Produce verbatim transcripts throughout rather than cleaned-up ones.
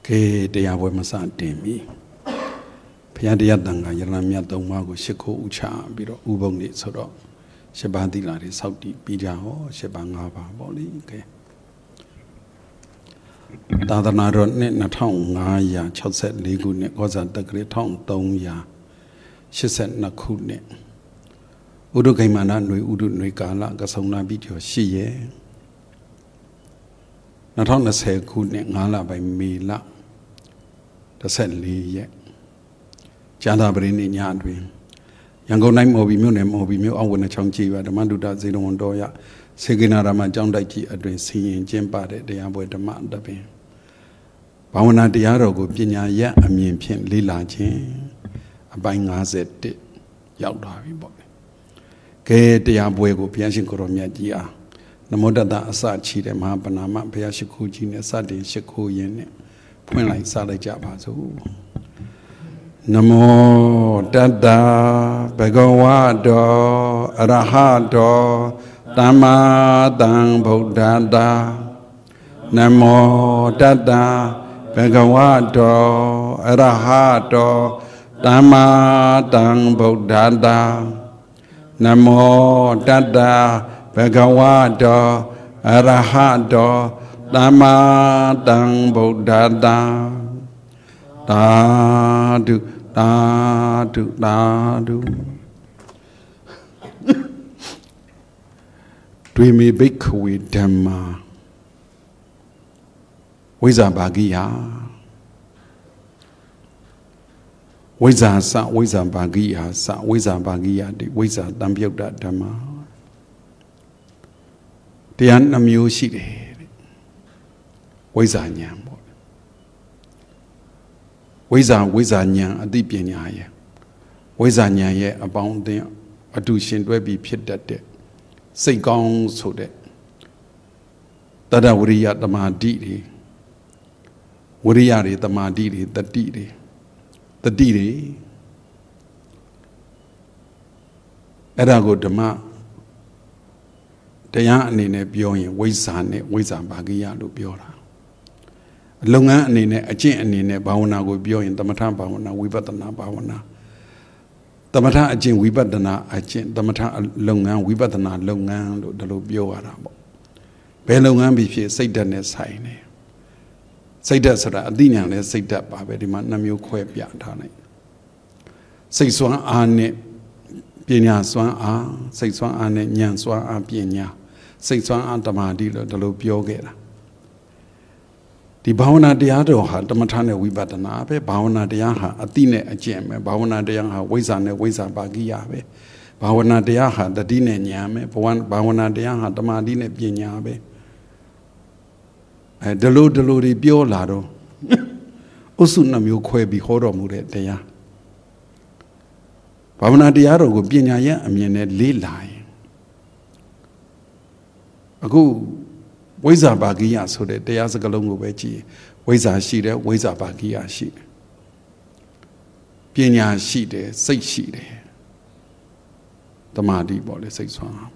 Keတရားပွဲမစတင်မီဘုရားတရားတန်ခါယရဏမြတ်သုံးပါးကိုရှ िख ိုးဥချပြီးတော့ဥပုံနေဆိုတော့ရှစ်ပါးသီလတွေစောက်တည်ပြီးကြဟောရှစ်ပါးငါးပါးပေါ့လေကဲသာသနာတော်နှစ်နှစ်ထောင်ငါးရာ၆ဆယ့်လေးခုနှစ်ကောဇာတက္ကရာတစ်ထောင်သုံးရာရှစ်ဆယ့်နှစ်ခုနှစ်ဥဒုခိမာနຫນွေဥဒုຫນွေကာလကဆုံနာပြီးကျော်ရှိရဲ့နှစ်ထောင်နှစ်ဆယ်ခုနှစ်ငါးလပိုင်းမေလတစ်ဆက်လေးရက်ကျမ်းသာပရိနိညာတွင်ရန်ကုန်တိုင်းမော်ဘီမြို့နယ်မော်ဘီမြို့အောက်ဝနချောင်းကြီးပါဓမ္မဒုတဇေတဝန်တော်ရစေကေနာရမကျောင်းတိုက်ကြီးအတွင်စီရင်ကျင်းပတဲ့တရားပွဲဓမ္မတပင်ဘာဝနာတရားတော်ကိုပညာရအမြင်ဖြင့်လေ့လာခြင်းအပိုင်း၅၁ရောက်သွားပြီပေါ့ကဲတရားပွဲကိုဘုရားရှင်ကိုရောမြတ်ကြီးအားနမောတတအစချီတဲ့မဟာပဏာမဘုရားရှိခိုးကြီးနဲ့စတင်ရှိခိုးရင်းနဲ့ဖွင့်လိုက်စလိုက်ကြပါစို့နမောတတဘဂဝတောအရဟတောသမ္မာသမ္ဗုဒ္ဓတ္တနမောတတဘဂဝတောအရဟတောသမ္မာသမ္ဗုဒ္ဓတ္တနမောတတဘဂဝတောအရဟတောသမ္မာသမ္ဗုဒ္ဓတ္တသာဓုသာဓုသာဓုတွေမေဘိက္ခဝေဓမ္မာဝိဇ္ဇာဘာဂိယဝိဇ္ဇာစဝိဇ္ဇာဘာဂိယစဝိဇ္ဇာဘာဂိယတိဝိဇ္ဇာတံပြုတ်တဓမ္မာတရားနှမျိုးရှိတယ်ဝိဇ္ဇာဉာဏ်ပေါ့ဝိဇ္ဇာဝိဇ္ဇာဉာဏ်အသိပညာရဲ့ဝိဇ္ဇာဉာဏ်ရဲ့အပေါင်းအသင်းအတူရှင်တွဲပြီးဖြစ်တတ်တဲ့စိတ်ကောင်းဆိုတဲ့တတ္တဝရိယတမာတိတွေဝရိယတွေတမာတိတွေတတိတွေတတိတွေအဲ့ဒါကိုဓမ္မတရားအနေနဲ့ပြောရင်ဝိဇ္ဇာနဲ့ဝိဇ္ဇာဘာဂိယလို့ပြောတာလုပ်ငန်းအနေနဲ့အကျင့်အနေနဲ့ဘာဝနာကိုပြောရင်သမထဘာဝနာဝိပဿနာဘာဝနာသမထအကျင့်ဝိပဿနာအကျင့်သမထလုပ်ငန်းဝိပဿနာလုပ်ငန်းလို့ဒီလိုပြောရတာပေါ့ဘယ်လုပ်ငန်းဖြစ်ဖြစ်စိတ်ဓာတ်နဲ့ဆိုင်နေစိတ်ဓာတ်ဆိုတာအသိဉာဏ်နဲ့စိတ်ဓာတ်ပါပဲဒီမှာနှမျိုးခွဲပြထားလိုက်စိတ်စွမ်းအားနဲ့ပညာစွမ်းအားစိတ်စွမ်းအားနဲ့ဉာဏ်စွမ်းအားပညာစိတ်စွမ်းအားတမာတိလို့ဒီလိုပြောခဲ့တာဒီဘာဝနာတရားတော်ဟာတမထနဲ့ဝိပဿနာပဲဘာဝနာတရားဟာအတိနဲ့အကျင့်ပဲဘာဝနာတရားဟာဝိဇ္ဇာနဲ့ဝိဇ္ဇာပါကိယပဲဘာဝနာတရားဟာတတိနဲ့ဉာဏ်ပဲဘာဝနာတရားဟာတမာတိနဲ့ပညာပဲအဲဒီလိုဒီလိုတွေပြောလာတော့အုပ်စုနှမျိုးခွဲပြီးဟောတော်မူတဲ့တရားဘာဝနာတရားတော်ကိုပညာရဲ့အမြင်နဲ့လေ့လာရင်အခုဝိဇ္ဇာဘာဂိယဆိုတဲ့တရားစကားလုံးကိုပဲကြည့်ဝိဇ္ဇာရှိတယ်ဝိဇ္ဇာဘာဂိယရှိတယ်ပညာရှိတယ်စိတ်ရှိတယ်တမာတိပေါ့လေစိတ်ဆွမ်းပေါ့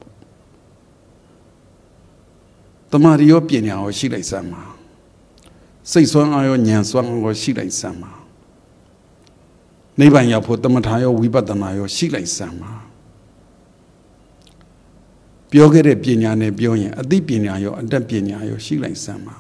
တမာတိရောပညာရောရှိလိုက်စမ်းပါစိတ်ဆွမ်းအားရောဉာဏ်ဆွမ်းအားရောရှိလိုက်စမ်းပါနိဗ္ဗာန်ရောက်ဖို့တမထာရောဝိပဿနာရောရှိလိုက်စမ်းပါပြောခဲ့တဲ့ပညာနဲ့ပြောရင်အသိပညာရောအတတ်ပညာရောရှိလိုက်စမ်းပါ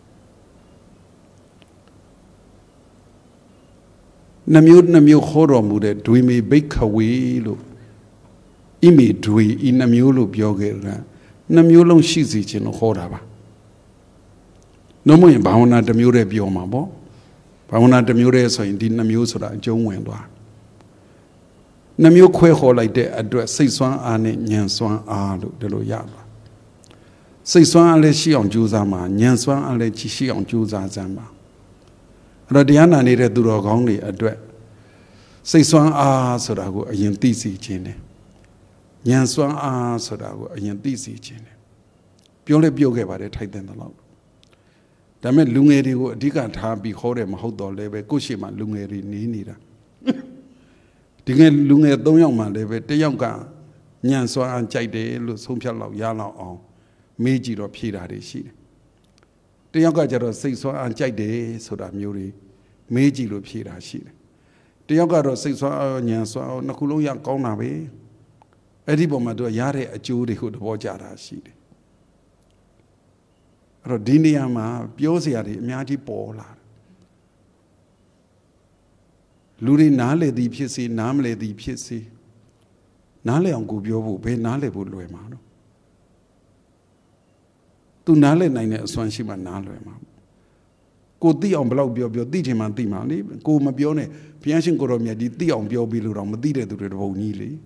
နှမျိုးနှမျိုးခေါ်တော်မူတဲ့ဒွေမေဘိက္ခဝေလို့ဣမေဒွေဤနှမျိုးလို့ပြောခဲ့တာနှမျိုးလုံးရှိစီခြင်းလို့ခေါ်တာပါနှမရင်ဘာဝနာတစ်မျိုးတည်းပြောမှာပေါ့ဘာဝနာတစ်မျိုးတည်းဆိုရင်ဒီနှမျိုးဆိုတာအကျုံးဝင်သွားနှမျိုးခွဲခေါ်လိုက်တဲ့အတွက်စိတ်ဆွမ်းအားနဲ့ဉာဏ်ဆွမ်းအားလို့ဒီလိုရသွားစိတ်ဆွမ်းအားလည်းရှိအောင်ကြိုးစားမှာဉာဏ်ဆွမ်းအားလည်းရှိအောင်ကြိုးစားစမ်းပါအဲ့တော့တရားနာနေတဲ့သူတော်ကောင်းတွေအတွက်စိတ်ဆွမ်းအားဆိုတာကိုအရင်သိစီခြင်းတယ်ဉာဏ်ဆွမ်းအားဆိုတာကိုအရင်သိစီခြင်းတယ်ပြောလဲပြောခဲ့ပါတယ်ထိုက်တဲ့တော့ဒါပေမဲ့လူငယ်တွေကိုအဓိကထားပြီးခေါ်တယ်မဟုတ်တော့လည်းပဲကိုယ့်ရှိမှလူငယ်တွေနေနေတာဒီငယ်လူငယ်၃ယောက်မှလည်းပဲတစ်ယောက်ကညံစွမ်းကြိုက်တယ်လို့ဆုံးဖြတ်လောက်ရလောက်အောင်မေးကြည့်တော့ဖြေတာတွေရှိတယ်တယောက်ကကျတော့စိတ်ဆွမ်းအားကြိုက်တယ်ဆိုတာမျိုးတွေမေးကြည့်လို့ဖြေတာရှိတယ်တယောက်ကတော့စိတ်ဆွမ်းအားဉာဏ်ဆွမ်းအားနှစ်ခုလုံးရကောင်းတာပဲအဲ့ဒီပုံမှာသူကရတဲ့အကျိုးတွေကိုသဘောကျတာရှိတယ်အဲ့တော့ဒီနေရာမှာပြောစရာတွေအများကြီးပေါ်လာတယ်လူတွေနားလေသည်ဖြစ်စေနားမလေသည်ဖြစ်စေနားလေအောင်ကိုပြောဖို့ဘယ်နားလေဖို့လွယ်မှာတော့သူနားလေနိုင်တဲ့အစွမ်းရှိမှနားလွယ်မှာကိုသိအောင်ဘယ်လောက်ပြောပြောသိချင်မှသိမှာလေကိုမပြောနဲ့ဘုရားရှင်ကိုရောမြတ်ကြီးသိအောင်ပြောပြီးလို့တော့မသိတဲ့သူတွေတပုံကြီးလေ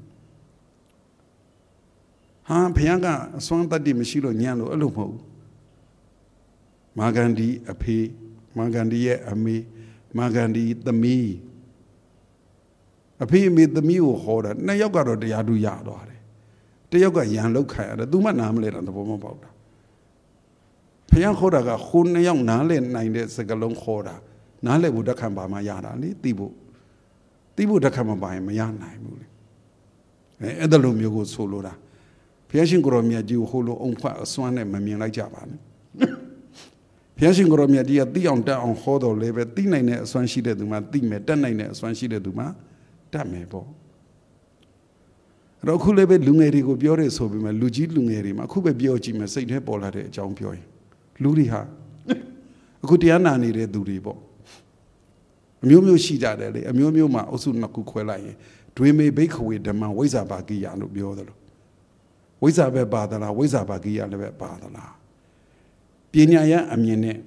ဟာဘုရားကအစွမ်းတတ္တိမရှိလို့ညံ့လို့အဲ့လိုမဟုတ်ဘူးမာဂန္ဒီအဖေမာဂန္ဒီရဲ့အမေမာဂန္ဒီသမီးအဖေအမေသမီးကိုဟောတာနှစ်ယောက်ကတော့တရားသူရသွားတယ်တယောက်ကရန်လောက်ခံရတယ်သူမှနားမလဲတာသဘောမပေါက်တာဘုရားခေါ်တာကခုနှစ်ယောက်နားလဲနိုင်တဲ့စကားလုံးခေါ်တာနားလဲဖို့တက္ကံပါမှရတာလေသိဖို့သိဖို့တက္ကံမပါရင်မရနိုင်ဘူးလေအဲအဲ့ဒါလိုမျိုးကိုဆိုလိုတာဘုရားရှင်ကိုရောမြတ်ကြီးကိုဟိုလိုအုံဖတ်အစွမ်းနဲ့မမြင်လိုက်ကြပါနဲ့ဘုရားရှင်ကိုရောမြတ်ကြီးကသိအောင်တတ်အောင်ဟောတော်လဲပဲသိနိုင်တဲ့အစွမ်းရှိတဲ့သူမှသိမယ်တတ်နိုင်တဲ့အစွမ်းရှိတဲ့သူမှတတ်မယ်ပေါ့အဲ့တော့အခုလည်းပဲလူငယ်တွေကိုပြောရဲဆိုပေမဲ့လူကြီးလူငယ်တွေမှာအခုပဲပြောကြည့်မယ်စိတ်ထဲပေါ်လာတဲ့အကြောင်းပြောရင်လူတွေဟာအခုတရားနာနေတဲ့သူတွေပေါ့အမျိုးမျိုးရှိကြတယ်လေအမျိုးမျိုးမှာအုပ်စုနှစ်ခုခွဲလိုက်ရင်ဒွေမေဘိက္ခဝေဓမ္မဝိဇ္ဇာပါကိယလို့ပြောတယ်လို့ဝိဇ္ဇာပဲပါသလားဝိဇ္ဇာပါကိယလည်းပဲပါသလားပညာရအမြင်နဲ့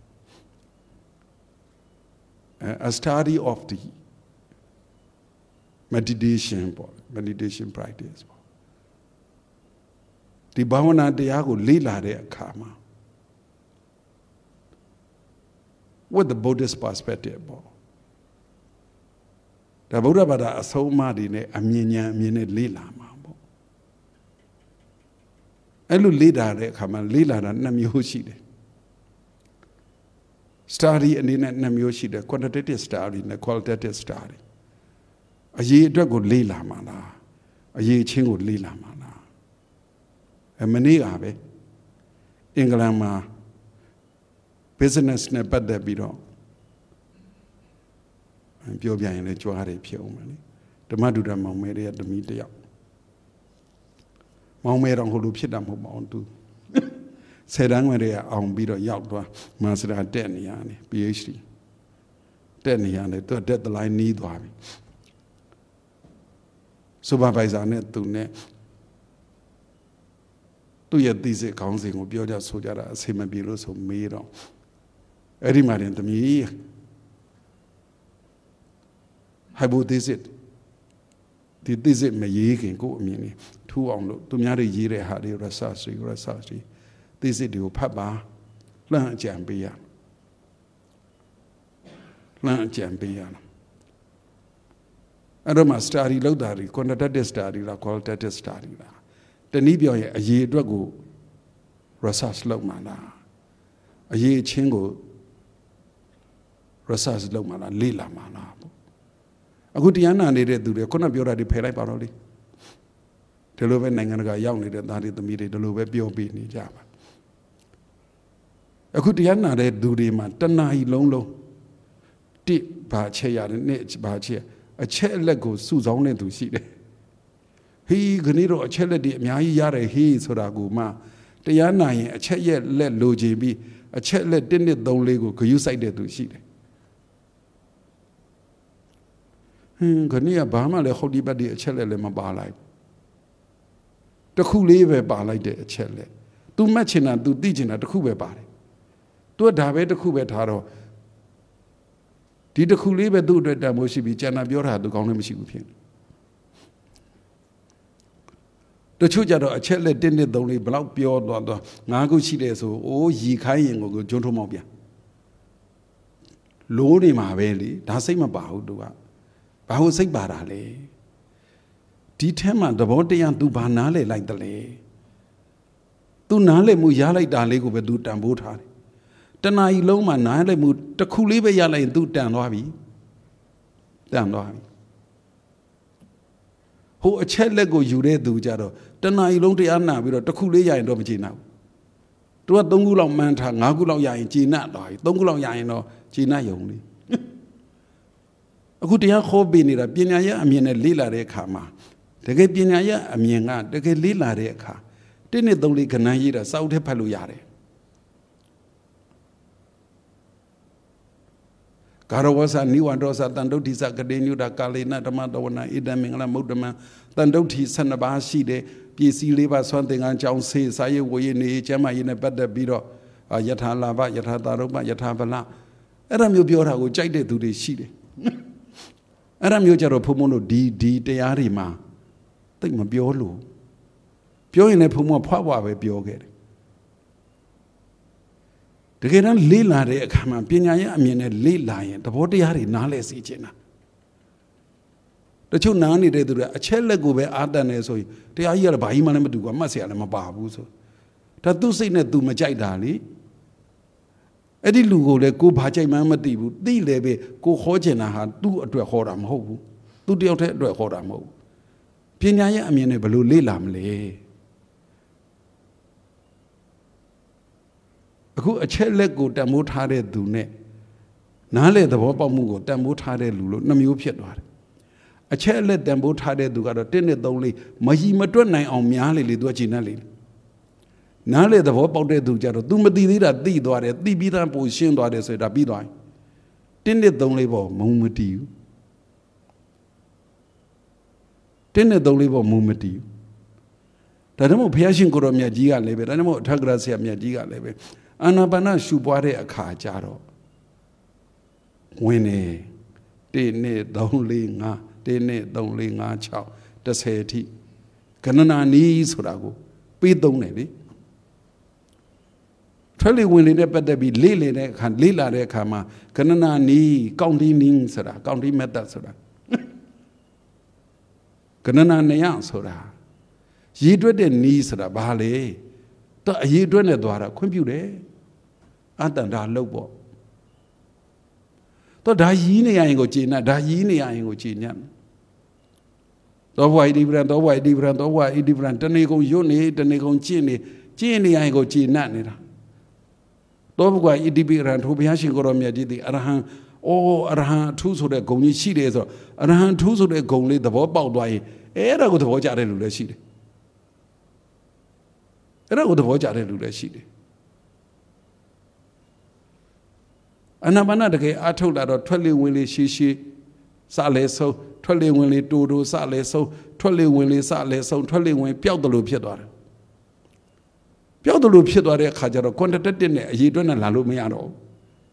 a study of the meditation ပေါ့ meditation practice ပေါ့ဒီဘာဝနာတရားကိုလေ့လာတဲ့အခါမှာ with the Buddhist perspective ပေါ့ဒါဗုဒ္ဓဘာသာအဆုံးအမတွေနဲ့အမြင်ဉာဏ်အမြင်နဲ့လေ့လာမှာပေါ့အဲ့လိုလေ့လာတဲ့အခါမှာလေ့လာတာနှစ်မျိုးရှိတယ် study အနေနဲ့နှစ်မျိုးရှိတယ် quantitative study နဲ့ qualitative study အရေးအတွက်ကိုလေ့လာမှာလားအရေးချင်းကိုလေ့လာမှာလားအမနေ့ကပဲအင်္ဂလန်မှာ business နဲ့ပတ်သက်ပြီးတော့ပြောပြရင်လည်းကြွားတယ်ဖြစ်အောင်မယ်လေဓမ္မဒုဒမောင်မဲရဲ့ဓမီတယောက်မောင်မဲတော့ဟိုလိုဖြစ်တာမဟုတ်ပါဘူးသူဆယ်တန်းငယ်တွေကအောင်ပြီးတော့ရောက်သွားမာစတာတက်နေရတယ် PhD တက်နေရတယ်သူတက်တလိုင်းနီးသွားပြီsupervisor နဲ့သူနဲ့သူ့ရဲ့သိစိတ်ခေါင်းစဉ်ကိုပြောကြဆိုကြတာအဆင်မပြေလို့ဆိုမေးတော့အဲ့ဒီမှာတင်သမီး hypothesis ဒီ thesis မရေးခင်ကိုအမြင်နေထူအောင်လို့သူများတွေရေးတဲ့ဟာတွေ research တွေ research တွေ thesis တွေကိုဖတ်ပါလှမ်းအကြံပေးရလှမ်းအကြံပေးရအဲ့တော့မှ study လောက်တာတွေ quantitative study လား qualitative study လားတနည်းပြောရင်အရေးအတွက်ကို research လုပ်မှာလားအရေးချင်းကို research လုပ်မှာလားလေ့လာမှာလားပေါ့အခုတရားနာနေတဲ့သူတွေခုနပြောတာတွေဖယ်လိုက်ပါတော့လေဒီလိုပဲနိုင်ငံတကာရောက်နေတဲ့သားတွေသမီးတွေဒီလိုပဲပြောပြီးနေကြပါအခုတရားနာတဲ့သူတွေမှာတဏှာကြီးလုံးလုံးတိဘာချက်ရတယ်နဲ့ဘာချက်အချက်အလက်ကိုစုဆောင်းတဲ့သူရှိတယ်ဟေးခဏတော့အချက်လက်တွေအများကြီးရတယ်ဟေးဆိုတာကိုမှတရားနာရင်အချက်ရဲ့လက်လိုချင်ပြီးအချက်လက်တစ်နှစ်သုံးလေးကိုဂရုစိုက်တဲ့သူရှိတယ်ဟင်းခဏကဘာမှလည်းဟောဒီပတ်ဒီအချက်လက်လည်းမပါလိုက်တခုလေးပဲပါလိုက်တဲ့အချက်လက် तू မှတ်ချင်တာ तू သိချင်တာတခုပဲပါတယ် तू ဒါပဲတခုပဲထားတော့ဒီတခုလေးပဲသူ့အတွက်တန်ဖိုးရှိပြီးကျန်တာပြောတာ तू ကောင်းလည်းမရှိဘူးဖြစ်တချို့ကြတော့အချက်လက်တစ်နှစ်သုံးလေးဘလောက်ပြောသွားတော့ငါးခုရှိတယ်ဆိုအိုးရီခိုင်းရင်ကိုဂျွန်းထုံးမောက်ပြန်လိုးနေမှာပဲလေဒါစိတ်မပါဘူး तू ကဘာလို့စိတ်ပါတာလဲဒီထဲမှာသဘောတရား तू ဘာနားလဲလိုက်တယ်လေ तू နားလဲမှုရလိုက်တာလေးကိုပဲ तू တန်ဖိုးထားတယ်တဏှာကြီးလုံးမှာနားလဲမှုတစ်ခုလေးပဲရလိုက်ရင် तू တန်သွားပြီတန်သွားပြီဟိုအချက်လက်ကိုယူတဲ့သူကြတော့တဏှာကြီးလုံးတရားနာပြီးတော့တစ်ခုလေးရရင်တော့မကျေနပ်ဘူးသူကသုံးခုလောက်မှန်းထားငါးခုလောက်ရရင်ဂျင်းနတ်သွားပြီသုံးခုလောက်ရရင်တော့ဂျင်းနတ်ယုံလေအခုတရားခေါ်ပေးနေတာပညာရဲ့အမြင်နဲ့လေ့လာတဲ့အခါမှာတကယ်ပညာရဲ့အမြင်ကတကယ်လေ့လာတဲ့အခါတစ်နှစ်သုံးလေးခဏရေးတာစောက်ထဲဖတ်လို့ရတယ်ကာရဝဆာနိဝန္ဒောဆာတန်တုဋ္ဌိစကတိညုတာကာလေနဓမ္မတဝနာဣဒံမင်္ဂလမုဒ္ဓမံတန်တုဋ္ဌိဆယ်နှစ်ပါးရှိတယ်ပြည်စည်းလေးပါးဆွမ်းသင်္ကန်းကြောင်းဆေးစာရေးဝေရေးနေကျမ်းမာရေးနဲ့ပတ်သက်ပြီးတော့ယထာလာဘယထာတာရုပယထာဗလအဲ့ဒါမျိုးပြောတာကိုကြိုက်တဲ့သူတွေရှိတယ်အဲ့ဒါမျိုးကြတော့ဘုံဘုံတို့ဒီဒီတရားတွေမှာတိတ်မပြောလို့ပြောရင်လည်းဘုံဘုံဖွားဖွားပဲပြောခဲ့တယ်တကယ်တမ်းလေးလာတဲ့အခါမှာပညာရဲ့အမြင်နဲ့လေးလာရင်သဘောတရားတွေနားလည်စေချင်တာတချို့နားနေတဲ့သူတွေအချက်လက်ကိုပဲအာတန်နေဆိုရင်တရားကြီးကဘာကြီးမှလည်းမတူဘူးအမှတ်เสียလည်းမပါဘူးဆိုဒါသူ့စိတ်နဲ့သူမကြိုက်တာလေအဲ့ဒီလူကိုလည်းကိုဘာကြိုက်မှန်းမသိဘူးသိလည်းပဲကိုခေါ်ချင်တာဟာသူ့အတွက်ခေါ်တာမဟုတ်ဘူးသူ့တယောက်တည်းအတွက်ခေါ်တာမဟုတ်ဘူးပညာရဲ့အမြင်နဲ့ဘယ်လိုလေးလာမလဲအခုအချက်လက်ကိုတန်ဖိုးထားတဲ့သူနဲ့နားလေသဘောပေါက်မှုကိုတန်ဖိုးထားတဲ့လူလို့နှမျိုးဖြစ်သွားတယ်အချက်လက်တန်ဖိုးထားတဲ့သူကတော့တစ်နှစ်သုံးလေးမဟီမတွက်နိုင်အောင်များလေလေသူကကြည်နပ်လေနားလေသဘောပေါက်တဲ့သူကြတော့ तू မသိသေးတာသိသွားတယ်သိပြီးသားပိုရှင်းသွားတယ်ဆိုရင်ဒါပြီးသွားပြီတစ်နှစ်သုံးလေးပေါ့မုံမတီးဘူးတစ်နှစ်သုံးလေးပေါ့မုံမတီးဘူးဒါကြောင့်မို့ဘုရားရှင်ကိုရောမြတ်ကြီးကလည်းပဲဒါကြောင့်မို့အထက်ကရာဆရာမြတ်ကြီးကလည်းပဲအာနာပါနရှုပွားတဲ့အခါကျတော့ဝင်နေတစ်နှစ်သုံးလေးငါးတစ်နှစ်သုံးလေးငါးခြောက်တစ်ဆယ်အထိကဏနာနီးဆိုတာကိုပေးသုံးတယ်လေထွက်လေဝင်လေနဲ့ပတ်သက်ပြီးလေ့လေတဲ့အခါလေ့လာတဲ့အခါမှာကဏနာနီးကောင်းတီးနီးဆိုတာကောင်းတီးမက်သက်ဆိုတာကဏနာနေရဆိုတာရည်တွက်တဲ့နီးဆိုတာဘာလဲတော့အရည်တွက်နဲ့သွားတာခွင့်ပြုတယ်အတန်ဒါလှုပ်ပေါ့တော့ဒါရည်နေရရင်ကိုကြည်နပ်ဒါရည်နေရရင်ကိုကြည်နပ်တော့ဘွားဣတိပရံတော့ဘွားဣတိပရံတော့ဘွားဣတိပရံတဏီကုံရွတ်နေတဏီကုံကျင့်နေကျင့်နေရရင်ကိုကြည်နပ်နေတာတော့ဘွားဣတိပရံထိုဘုရားရှင်ကိုရောမြတ်ကြီးသည်အရဟံအိုးအရဟံအထူးဆိုတဲ့ဂုံကြီးရှိတယ်ဆိုတော့အရဟံအထူးဆိုတဲ့ဂုံလေးသဘောပေါက်သွားရင်အဲ့ဒါကိုသဘောကျတဲ့လူလည်းရှိတယ်အဲ့ဒါကိုသဘောကျတဲ့လူလည်းရှိတယ်အနာပါနတကယ်အားထုတ်လာတော့ထွက်လေဝင်လေရှိရှိစလဲဆုံးထွက်လေဝင်လေတူတူစလဲဆုံးထွက်လေဝင်လေစလဲဆုံးထွက်လေဝင်ပျောက်တယ်လို့ဖြစ်သွားတယ်ပျောက်တယ်လို့ဖြစ်သွားတဲ့အခါကျတော့ quantitative နဲ့အရေးအတွက်နဲ့လာလို့မရတော့ဘူး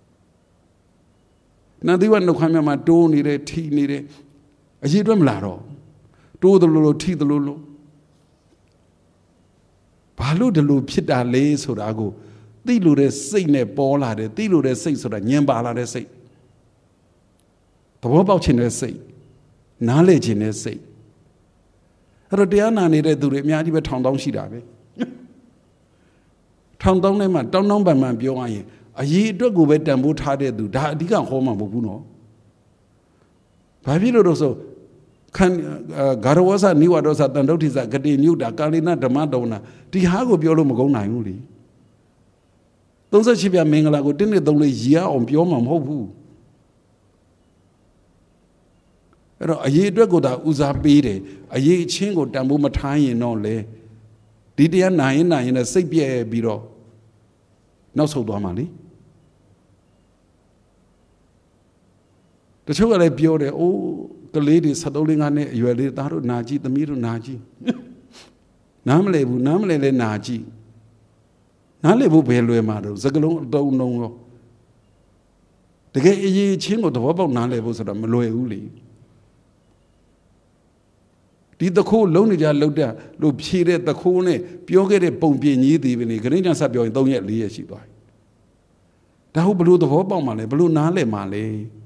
နန္ဒီဝနှုတ်ခမ်းမြမှာတိုးနေတယ်ထိနေတယ်အရေးအတွက်မလာတော့တိုးတယ်လို့ထိတယ်လို့ဘာလို့ဒီလိုဖြစ်တာလဲဆိုတာကိုသိလို့တဲ့စိတ်နဲ့ပေါ်လာတယ်သိလို့တဲ့စိတ်ဆိုတာညင်ပါလာတဲ့စိတ်သဘောပေါက်ခြင်းတဲ့စိတ်နားလည်ခြင်းတဲ့စိတ်အဲ့တော့တရားနာနေတဲ့သူတွေအများကြီးပဲထောင်တောင်းရှိတာပဲထောင်တောင်းထဲမှာတောင်းတောင်းပန်ပန်ပြောရရင်အရေးအတွက်ကိုပဲတန်ဖိုးထားတဲ့သူဒါအဓိကဟောမှာမဟုတ်ဘူးနော်ဘာဖြစ်လို့လို့ဆိုခံဂါရဝဆနိဝါဒောဆတန်တုဋ္ဌိစဂတိညုတာကာလိနဓမ္မတောနာဒီဟာကိုပြောလို့မကုန်နိုင်ဘူးလေသုံးဆယ့်ရှစ်ပြမင်္ဂလာကိုတစ်နှစ်သုံးလေးရည်အောင်ပြောမှာမဟုတ်ဘူးအဲ့တော့အရေးအတွက်ကိုသာဦးစားပေးတယ်အရေးချင်းကိုတန်ဖိုးမထားရင်တော့လေဒီတရားနိုင်ရင်နိုင်ရင်လည်းစိတ်ပြည့်ပြီးတော့နောက်ဆုတ်သွားမှာလေတချို့ကလည်းပြောတယ်အိုးကလေးတွေဆက်သုံးလေးငါးနှစ်အရွယ်လေးသားတို့နာကြည့်သမီးတို့နာကြည့်နားမလဲဘူးနားမလဲလဲနာကြည့်နားလေဖို့ဘယ်လွယ်မှာတော့စကလုံးအတုံးလုံးရောတကယ်အရေးချင်းကိုသဘောပေါက်နားလေဖို့ဆိုတာမလွယ်ဘူးလေဒီတခိုးလုံးနေကြလောက်တဲ့လို့ဖြေတဲ့တခိုးနဲ့ပြောခဲ့တဲ့ပုံပြင်ကြီးသေးပဲလေခရစ်ယာန်ဆက်ပြောရင်သုံးရက်လေးရက်ရှိသွားပြီဒါဟုတ်ဘလို့သဘောပေါက်မှာလဲဘလို့နားလေမှာလဲ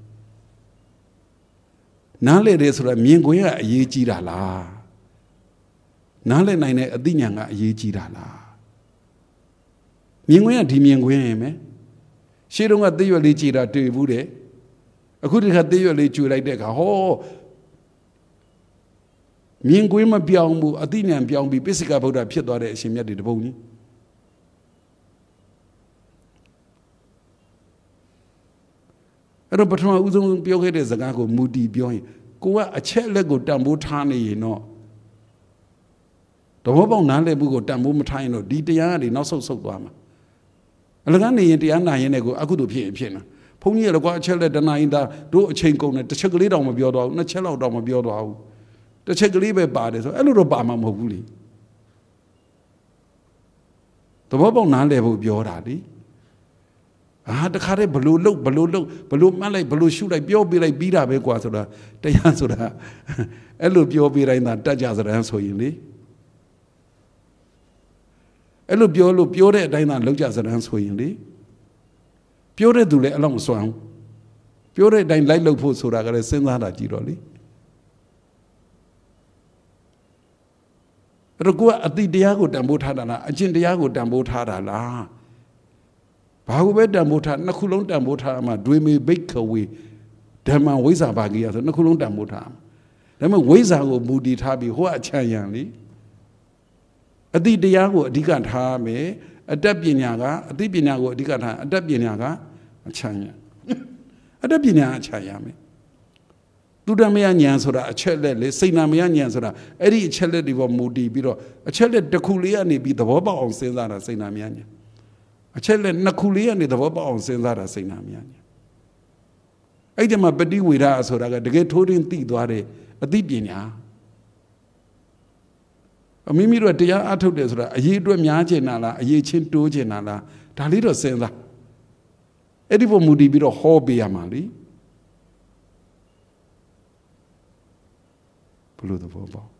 နားလေတယ်ဆိုတာမြင်ကွင်းကအရေးကြီးတာလားနားလေနိုင်တဲ့အသိဉာဏ်ကအရေးကြီးတာလားမြင်ခွင့်ကဒီမြင်ခွင့်ရင်မယ်ရှေးတုန်းကသိရွက်လေးကြည်တာတွေ့ဘူးတဲ့အခုဒီခါသိရွက်လေးကျွေလိုက်တဲ့အခါဟောမြင်ခွင့်မပြောင်းဘူးအသိဉာဏ်ပြောင်းပြီးပိစိကဗုဒ္ဓဖြစ်သွားတဲ့အရှင်မြတ်တွေတပုံကြီးအဲ့တော့ပထမဦးဆုံးပြောခဲ့တဲ့စကားကိုမူတည်ပြောရင်ကိုကအချက်လက်ကိုတန်ဖိုးထားနေရင်တော့တဘောပေါက်နားလည်မှုကိုတန်ဖိုးမထားရင်တော့ဒီတရားတွေနောက်ဆုတ်ဆုတ်သွားမှာအလကားနေရင်တရားနာရင်လည်းကိုအခုတို့ဖြစ်ရင်ဖြစ်နေဘုန်းကြီးလည်းကွာအချက်လက်တနာရင်ဒါတို့အချိန်ကုန်တယ်တစ်ချက်ကလေးတောင်မပြောတော့ဘူးနှစ်ချက်လောက်တောင်မပြောတော့ဘူးတစ်ချက်ကလေးပဲပါတယ်ဆိုအဲ့လိုတော့ပါမှာမဟုတ်ဘူးလေတဘောပေါက်နားလည်ဖို့ပြောတာလေအာတခါတည်းဘလို့လုတ်ဘလို့လုတ်ဘလို့မှတ်လိုက်ဘလို့ရှုလိုက်ပြောပြလိုက်ပြီးတာပဲကွာဆိုတာတရားဆိုတာအဲ့လိုပြောပြတိုင်းသာတတ်ကြစရန်ဆိုရင်လေအဲ့လိုပြောလို့ပြောတဲ့အတိုင်းသာလောက်ကြစရန်ဆိုရင်လေပြောတဲ့သူလည်းအလောက်မစွမ်းဘူးပြောတဲ့အတိုင်းလိုက်လုပ်ဖို့ဆိုတာကလည်းစဉ်းစားတာကြည့်တော့လေအဲ့တော့ကိုကအတိတရားကိုတန်ဖိုးထားတာလားအကျင့်တရားကိုတန်ဖိုးထားတာလားဘာကိုပဲတန်ဖိုးထားနှစ်ခုလုံးတန်ဖိုးထားမှာဒွေမေဘိတ်ခဝေဓမ္မဝိဇ္ဇာဘာကြီးရဆိုနှစ်ခုလုံးတန်ဖိုးထားဒါပေမဲ့ဝိဇ္ဇာကိုမူတည်ထားပြီးဟိုကအချမ်းရံလေအတိတရားကိုအဓိကထားမယ်အတ္တပညာကအတိပညာကိုအဓိကထားအတ္တပညာကအချမ်းရံအတ္တပညာအချမ်းရံမယ်သူတမယဉာဏ်ဆိုတာအချက်လက်လေစိတ်နာမယဉာဏ်ဆိုတာအဲ့ဒီအချက်လက်တွေပေါ်မူတည်ပြီးတော့အချက်လက်တစ်ခုလေးကနေပြီးသဘောပေါက်အောင်စဉ်းစားတာစိတ်နာမယဉာဏ်အချက်လက်နှစ်ခုလေးကနေသဘောပေါက်အောင်စဉ်းစားတာစိတ်နာမယဉာဏ်အဲ့ဒီမှာပฏิဝေဒဆိုတာကတကယ်ထိုးရင်းသိသွားတဲ့အသိပညာအမိမိတို့တရားအထုတ်တယ်ဆိုတာအရေးအတွက်များချင်တာလားအရေးချင်းတိုးချင်တာလားဒါလေးတော့စဉ်းစားအဲ့ဒီပေါ်မူတည်ပြီးတော့ဟောပေးရမှာလေဘလို့သဘောပေါက်